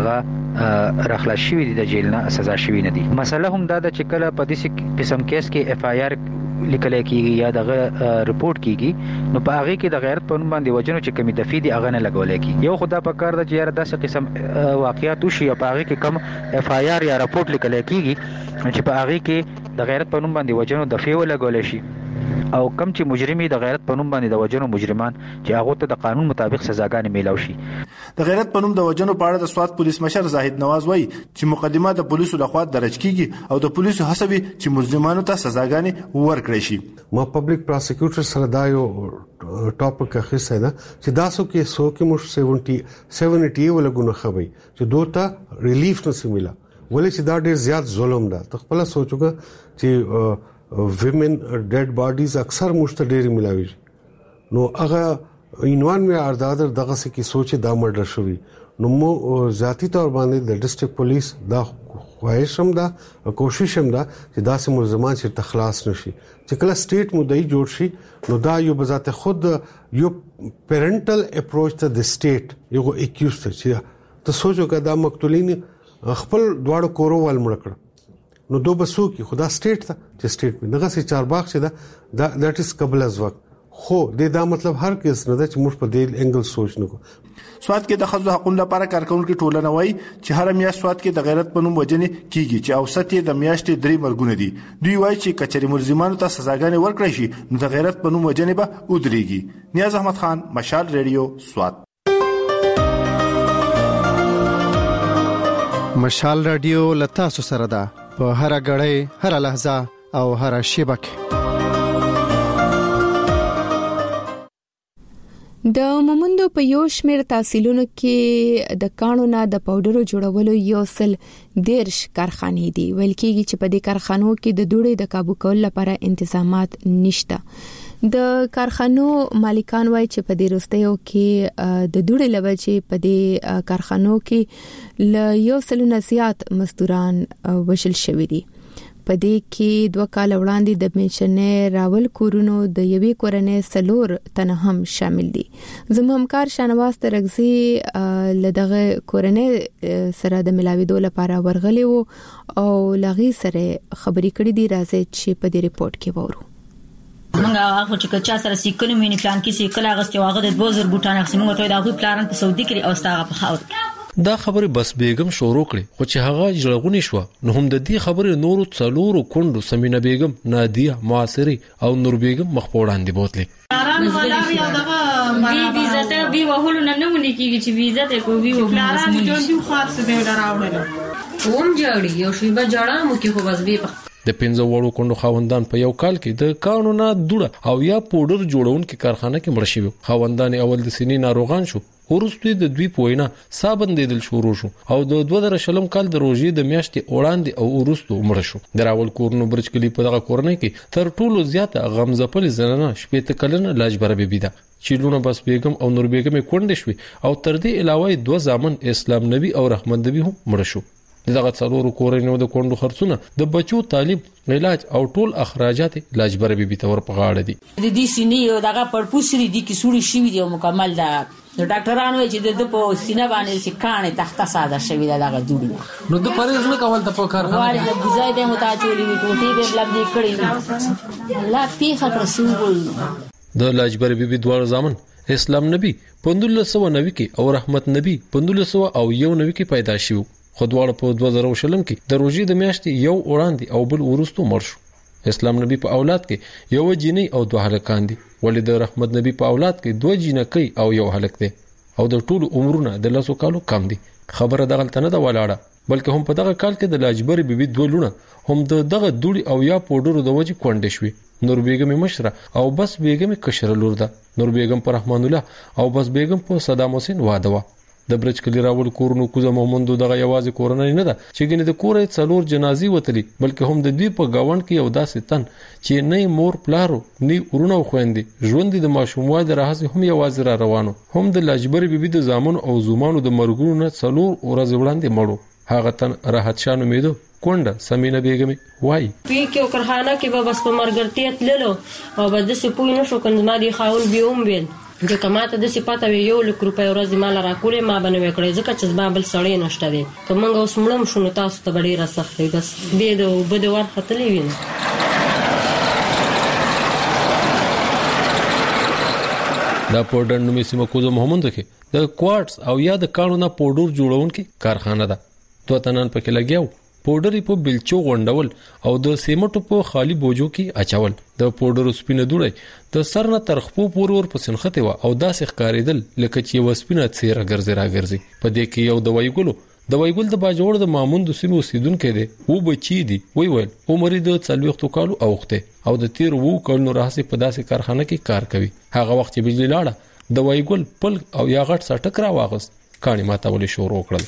هغه راخلاص شوی دي د جیل نه سزا شوی نه دي. مسله هم دا چې کله په دې قسم کیس کې اف آی آر لیکل کیږي یا دغه ریپورت کیږي نو په هغه کې د غیرت په نوم باندې وجنو چې کمی دفي دي هغه نه لګول کیږي. یو خدا په کار د چې یاره داسې قسم واقعیات وشي په هغه کې کم اف آی آر یا ریپورت لیکل کیږي چې په هغه کې د غیرت په نوم باندې وجنو دفي ولګول شي او کم چې مجرمي د غیرت په نوم باندې د وجنو مجرمان چې هغه ته د قانون مطابق سزاګانې میلاو شي. د غیرت په نوم د وجنو په اړه د سواد پولیس مشر زاهد نواز وایي چې مقدمه د پولیسو لخوا درج کیږي او د پولیسو هڅوي چې ملزمانو ته سزاګانې ورکړي شي. ما پبلک پروسیکیوټر سره دا یو ټاپک اخیسته ده چې داسو کې 100 کې مش 70 ولګونه خوي چې دوته ریلیف نه سميلا ولې چې دا ډېر زیات ظلم ده. تخپل سوچوګه چې women dead bodies اکثر مشتډيري ملاوي نو هغه عنوان مې اردادر دغه څه کې سوچ دا مرډر شوی نو مو ذاتی تور باندې د ډیسټریکټ پولیس دا خواهش هم دا کوشش هم دا چې دا سه ملزمان چې تخلاص نشي چې کله سټیټ مدعي جوړ شي نو دا یو بذات خود یو پیرنټل اپروچ ته د سټیټ یو اکیوز چې ته سوچو کدا مقتولین خپل دواړو کورو ول مړ کړ نو دو بسو کې خدا سټیټ ته چې سټیټ په دغه سي چارباغ چې دا دیٹ از قبل از وقت خو دا مطلب هر کس نه ده چې موږ په دې انګل سوچ نه کو. سواد کې د خزو حقوقو لپاره کارکونکو ټولنه وایي چې هر میاشت سواد کې د غیرت په نوم وجنې کیږي چې اوسط یې د میاشتې 3 مرګونه دي. دوی وایي چې کچري ملزمانو ته سزاګانې ورکړي شي نو د غیرت په نوم وجنې به ودرېږي. نیاز احمد خان مشال ریډیو سواد. مشال رادیو لتا سره ده په هر غړې هر لحظه او هر شیبه کې. د مومندو په یو شمېر تحصیلونو کې د کانونو د پاوډرو جوړولو یو سل 10 کارخانې دي. ویل کېږي چې په دې کارخانو کې د دوړې د کابو کولو لپاره تنظیمات نشته. د کارخانو مالکان وایي چې په دې وروستیو کې د دوړې لوجې په دې کارخانو کې ل یو سل نه زیات مزدوران وشل شوي دي. په دې کې 2 کال وړاندې د منشنې راول کورونو د یوې کورنۍ سلور تنه هم شامل دي. زموږ همکار شانواز ترغزي لدغه کورنۍ سره د ملاویدو لپاره ورغلی وو او لغي سره خبرې کړې دي. راځي چې په دې ریپورت کې وورو. منګه هغه چې چا سره سیکل مینی پلان کې سیکل هغه هغه د 2000 بوټان اخسنو ته د هغه پلان په سعودي کې او ستاره په خاور دا خبره بس بیگم شروع کړي خو چې هغه جلغونی شو نو هم د دې خبره نورو څلورو کندو سمینا بیگم نادیه معاصری او نور بیگم مخپوړان دي بوتلې اران ولا یو دغه ویزا ته وی وهلو نه مونږ کېږي چې ویزا ته کو وی وهلو نه جوړ دی خاص به راوړل کوم جوړي یو شی به جوړه مو کې خو بس به د 15 وړو کندو خاوندان په یو کال کې د قانونا دوړه او یا پودر جوړون کې کارخانه کې مړ شوی. خاوندان اول د سینې ناروغان شو ورستوي د دوی پوینا سابندېدل شروع شو او د 2000 کال د روزي د میاشتې وړاندې او ورستو مړ شو. دراول کورنو برج کلی په دغه کورنۍ کې تر ټولو زیاته غمزپل زنانه شپې کلن لاجبر بیبي ده چې لونه بس بیگم او نور بیگم کونډې شوي او تر دې علاوه 2 ځامن اسلام نبی او رحمت نبی هم مړ شو. دغه څلورو کورنیو د کوندو خرڅونه د بچو تعلیم علاج او ټول اخراجات لاجبر بیبي تور په غاړه دي. د دې سینې دغه پړپوسري دي کې سوري شوی دی مکمل ده. د ډاکټرانو چې د په سینې باندې سکانه تخته ساده شوی ده دغه جوړي نو د پرېز نه کول ته په کارخانه واري د بوزای د متاچولي وي ټوټي به بلب دي کړی لا پیخه رسول د لاجبر بیبي دوه ځامن اسلام نبی 1590 کې او رحمت نبی 1591 کې پیدا شو. خدواړه په 2000 کې د روزي د میاشتې یو وړاندې او بل ورستو مړ شو. اسلام نبی په اولاد کې یو جینۍ او 2 هلکان دي ولې د رحمت نبی په اولاد کې 2 جینکۍ او یو هلک دي او د ټولو عمرونه د 10 کالو کم دي. خبره دغه تنه ده ولاړه بلکې هم په دغه کال کې د لاجبر بیبي 2 لونه هم دغه دوړي او یا پودرو د وجې کونډې شوي. نور بیگم مشره او بس بیگم کشر لور ده. نور بیگم پر رحمان الله او بس بیگم په صدام حسین واده وا. د برج کلی راول کورونو کوزه محمد دغه یوازې کورنۍ نه ده چې ګنې د کورې څلور جنازي وتلي بلکې هم د دوی په گاوند کې یو داسې تن چې نه مور پلارو نه ورونه خويندې ژوند د ماشوموالي د راهسي هم یوازې را روانو هم د لاجبر بیبي د زامن او زومانو د مرګونو نه څلور ورځې وړاندې مړو هغه تن راحت شاه نومیدو کونډه سمینا بیگم وای پی کې کرخانه کې به بس په مرګرتیت للو او به د سپوی نشو کنځما دی خاون بیوم بیل چې کماته د سپاته یو لک روپۍ ورځ مال راکولې ما بنوي کړې ځکه چې زبابل سړی نشته دی کومنګ اوس مړم شنو تاسو ته ډیره سخت دی بس به د بده ور خطلې ویني دا پودر نومي سیمه کوزه محمد کې د کوارټز او یا د کانونه پودر جوړونکو کارخانه ده دوه تنان پکې لګیاو پودر په بلچو غونډول او د سیمټو په خالی بوجو کې اچول د پودر سپینه دوړې د سر نه ترخپو پورور په سنخته و او داسې ښکارېدل لکه چې وسپینه څیره ګرځي راګرځي په دې کې یو دوايي ګل د باجوړ د مامون د سیمو سیدونکو دی و بچی دی وی عمر د 40 کالو اوخته او د تیر وو کلو راځي په داسې کارخانه کې کار کوي هغه وخت چې بجلی لاړه دوايي ګل پل او یا غټ سټک را واغست کاني ماته ولې شروع کړل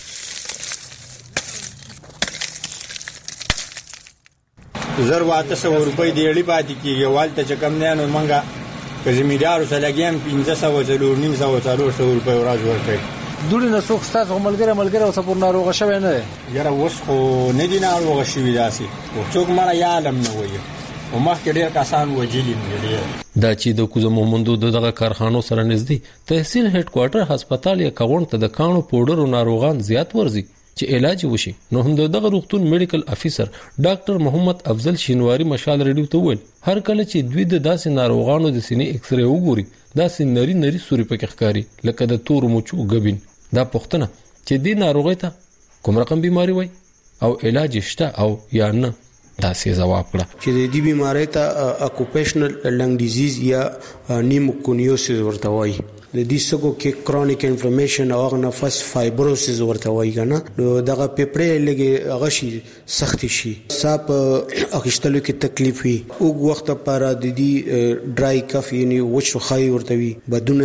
زر واته 100 روپۍ دی اړې پاتې کیږي والته چې کم نه نو منګه که زمیدارو سره لګیم 1500 څلور نیم 400 روپۍ ورځ ورکړي دوی نه څوک ستاسو ملګری او سپور ناروغه شوی نه یاره اوس خو نه دي ناروغه شوی داسي او څوک مړه یا علم نه وایي او مخکې ډېر کسان وجلی دي دا چې د کوزه محمد دغه کارخانو سره نږدې تحصیل هډ کوارټر هسپتال یا کاوند ته د کانو پودر او ناروغان زیات ورزي چې علاج وشي نو هم دغه روغتون میډیکل افیسر ډاکټر محمد افضل شینواری مشال ریډیو ته ویل هر کله چې دوی د داسې ناروغانو د سینې ایکس ری وګوري داسې نری سوري پکې ښکاری لکه د تور موچو غبین دا پښتنه چې دې ناروغي ته کوم رقم بیماری وای او علاج شته او یا نه دا سي جواب کړه چې د دې بیماری ته اکوپیشنل لنګ ډیزیز یا نیموکونیوسس ورته وایي د دې سګو کې کرونیک انفلمیشن او نفس فایبروسس ورته وایي کنه نو دغه پیپړې لګي غشي سخت شي صاحب اخیستلو کې تکلیف وي او وخت پر د دې ډرای کف یعنی وچو خای ورته وي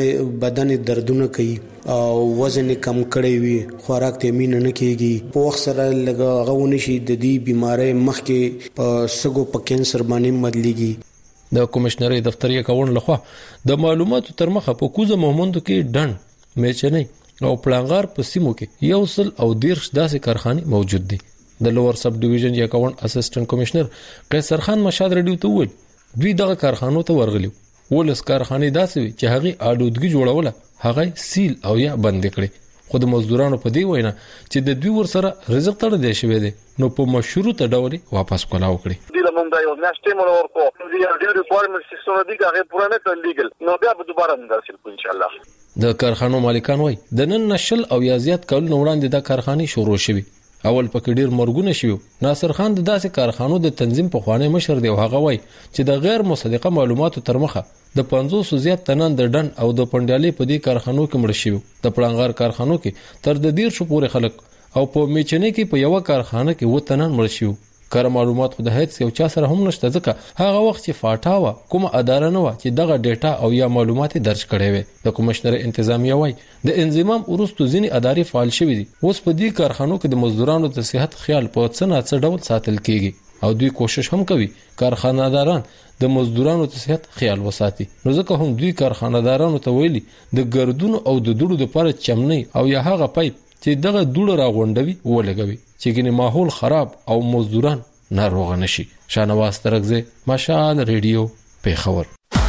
بدن دردونه کوي او وزن کم کړی وي خوراک ته مين نه کیږي په وخت سره لګا غوونه شي د دې بیماری مخ کې په سګو په کینسر باندې مدلېږي د کمشنري دفتر یې کاون لخوا د معلوماتو تر مخه په کوزه محمد کې ډن میچنې او پلانغار په سیمو کې یو سل او دیرش داسې کارخانه موجود دي د لوور سب ډیویژن یا کاون اسسټنټ کمشنر قیصر خان مشاد ریډیو ته ویل دوی دغه کارخانو ته ورغلي ولس کارخانه داسې چې هغه آلودګي جوړوله هغه سیل او یا بند کړي خود مزدورانو په دی وینا چې د دوی ور سره رزق تړ دی شوی دی نو په مشروطه ډول واپس کولاو کړي د لموندا یو میاشتې مونږ ورکو د ریکوایرمنټس سره دي هغه پوره نه کړل لیګل نو بیا به دوباره درسل کو ان شاء الله د کارخانو مالکان وای د نن نشل او یا زیات کول نو وړاندې د کارخانه شروع شوی اول پکې ډیر مرګونه شوی ناصر خان د داسې کارخانو د تنظیم په خوانه مشر دی هغه وای چې د غیر مصدقه معلوماتو تر مخه د 500 زیات تنان د ډن او د پندالي په دې کارخانو کې مړ شوی د پلانغار کارخانو کې تر د 150 پورې خلک او په میچنې کې په یو کارخانه کې و تنان مړ شوی کار معلومات خو د هیڅ یو چا سره هم نشته ځکه هغه وخت چې فاټاوه کومه اداره نه و چې دغه ډیټا او یا معلومات درج کړي وي د کمشنر انتظامیه وای د انضمام ورستو ځینی ادارې فعال شوې دي اوس په دې کارخانو کې د مزدورانو د صحت خیال په څه ډول ساتل کیږي او دوی کوشش هم کوي کارخانه‌داران د مزدورانو د صحت خیال وساتي نو ځکه هم دوی کارخانه‌دارانو ته ویلي د ګردونو او د دوړو لپاره چمنۍ او یا هغه پایپ چې دغه دوړه راغونډوي ولګوي چې ګنې ماحول خراب او مزدوران ناروغ نشي شانواز ترغزه مشال ریډیو پیښور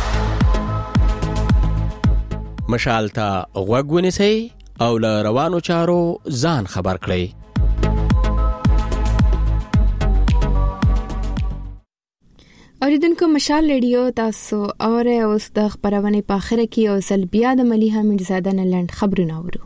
مشال ته غوږ ونیسئ او له روانو چارو ځان خبر کړئ اوریدونکو مشال ریډیو تاسو اوره اوس د خبرونه په اخر کې او سلبیا د مليحه میرزاده نلند خبرونه اورو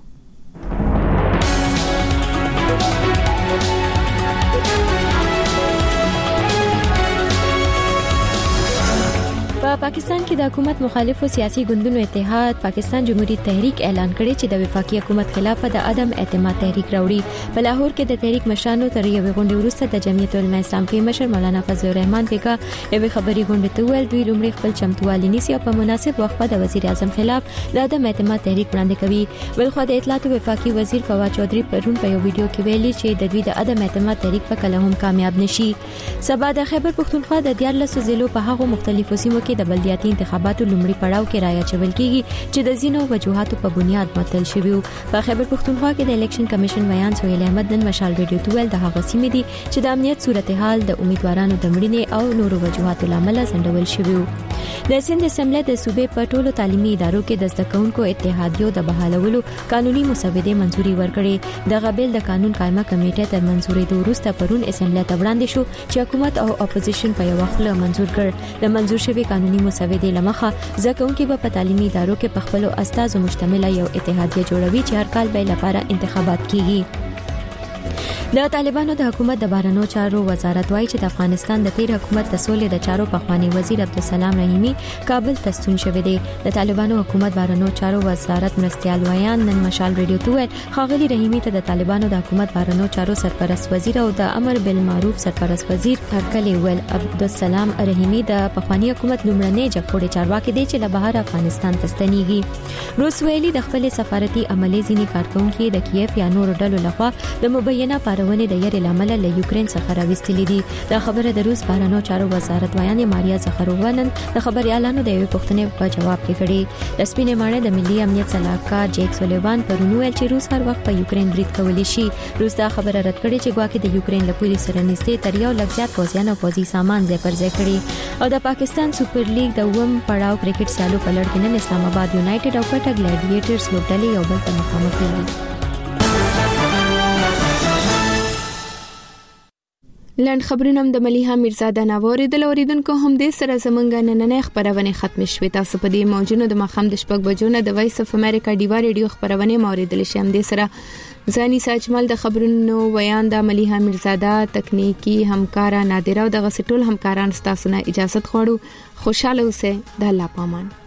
په پاکستان کې د حکومت مخالفو سیاسي ګوندونو اتحاد پاکستان جمهوریت تحریک اعلان کړی چې د وفاقي حکومت خلاف د عدم اعتماد تحریک راوړي. په لاهور کې د تحریک مشرانو تر یوې غونډې وروسته د جمعیت العلماء اسلام کې مشر مولانا فضل الرحمن بیگا یوې خبري غونډې ته ویل دوی لومړی خپل چمتووالی نیسي او په مناسب وخت د وزیر اعظم خلاف د عدم اعتماد تحریک وړاندې کوي. بلخو د اطلاعات وفاقي وزیر فواد چودھری پرون په یو ویډیو کې ویلي چې د دوی د عدم اعتماد تحریک په کله هم کامیاب نشي. سبا د خیبر پختونخوا د 14 ضلعو په هغو مختلفو سیمو کې د بلدیاتي انتخاباتو لومړی پړاو کې رایه چول کیږي چې د زینو وجوهاتو په بنیاد معطل شوی وو. په خیبر پختونخوا کې د الیکشن کمیشن ویان سهیل احمد نن مشال ریډیو ته ویل د هغه سیمې دي چې د امنیت صورتحال د امیدوارانو د مړینې او نورو وجوهاتو لامل ځنډول شوی وو. د سند اسمبلی د صوبې په ټولو تعلیمي ادارو کې د زده کوونکو اتحادیو د بحالولو قانوني مسودې منځوري ورکړې. د غبل د قانون قائمه کمیټه تر منځوري وروسته پرون اسمبلی ته وړاندې شو چې حکومت او اپوزیشن په یو وخت له منځور کړ. د منځور شوی قانوني مسودې لمخه زکونکي په تعلیمي ادارو کې په خپل استادو مشتمل یو اتحادیه جوړوي چې هر کال به لپاره انتخابات کیږي. د طالبانو د حکومت د بهرنیو چارو وزارت وايي چې د افغانستان د تیر حکومت د سولې د چارو پخوانی وزیر عبدالسلام رحیمی کابل ته ستون شوی دی. د طالبانو حکومت بهرنیو چارو وزارت مرستيال ویان نن مشال ریډیو ته ویل خاغلی رحیمی ته د طالبانو د حکومت بهرنیو چارو سرپرست وزیر او د امر بالمعروف سرپرست وزیر هرکلی ویل. عبدالسلام رحیمی د پخوانی حکومت لومړنی جګړې چارواکي دی چې له بهر افغانستان ته ستنیږي. روس ویلي د خپل سفارتي عملي ځینی کارکونکو د کیف یا نورو ډلو لخوا د مبینه پارونې د یری لامل له یوکرين څخه راوستلې دي. دا خبره د روس بهرنیو چارو وزارت ویان ماریا زخرووا نن د خبريالانو د یوې پوښتنې په جواب کې کړې. د سپینې ماڼۍ د ملي امنیت صلاحکار جیک سولیوان پرونی ویل چې روس هر وخت په یوکرين برید کولی شي. روس دا خبره رد کړې چې ګواکې د یوکرين له پولیس سره نږدې تر یو لږ زیات پوځیان او پوځي سامان ځای پر ځای کړي. او د پاکستان سپر لیګ د ووم پړاو کرکټ سیالو په لړ کې نن اسلام آباد یونایټډ او کټا ګلیډیټرز لوبډلې یو بل ته مخامخ دي. لاند خبرونه د مليحه میرزاده ناووري د لوریدونکو هم د سره زمونږ نننې خبرونه ختم شوې. تاسو په دې موجونو د مخام د شپږ بجو نه د وایس اف امریکا ډیوا ریډیو خبرونه موریدل شي. هم د سره ځاني ساجمل د خبرونو ویان د مليحه میرزاده تکنیکی همکارا نادره او د غسټول همکاران ستاسو نه اجازه غواړو. خوشاله اوسئ. د الله پامان.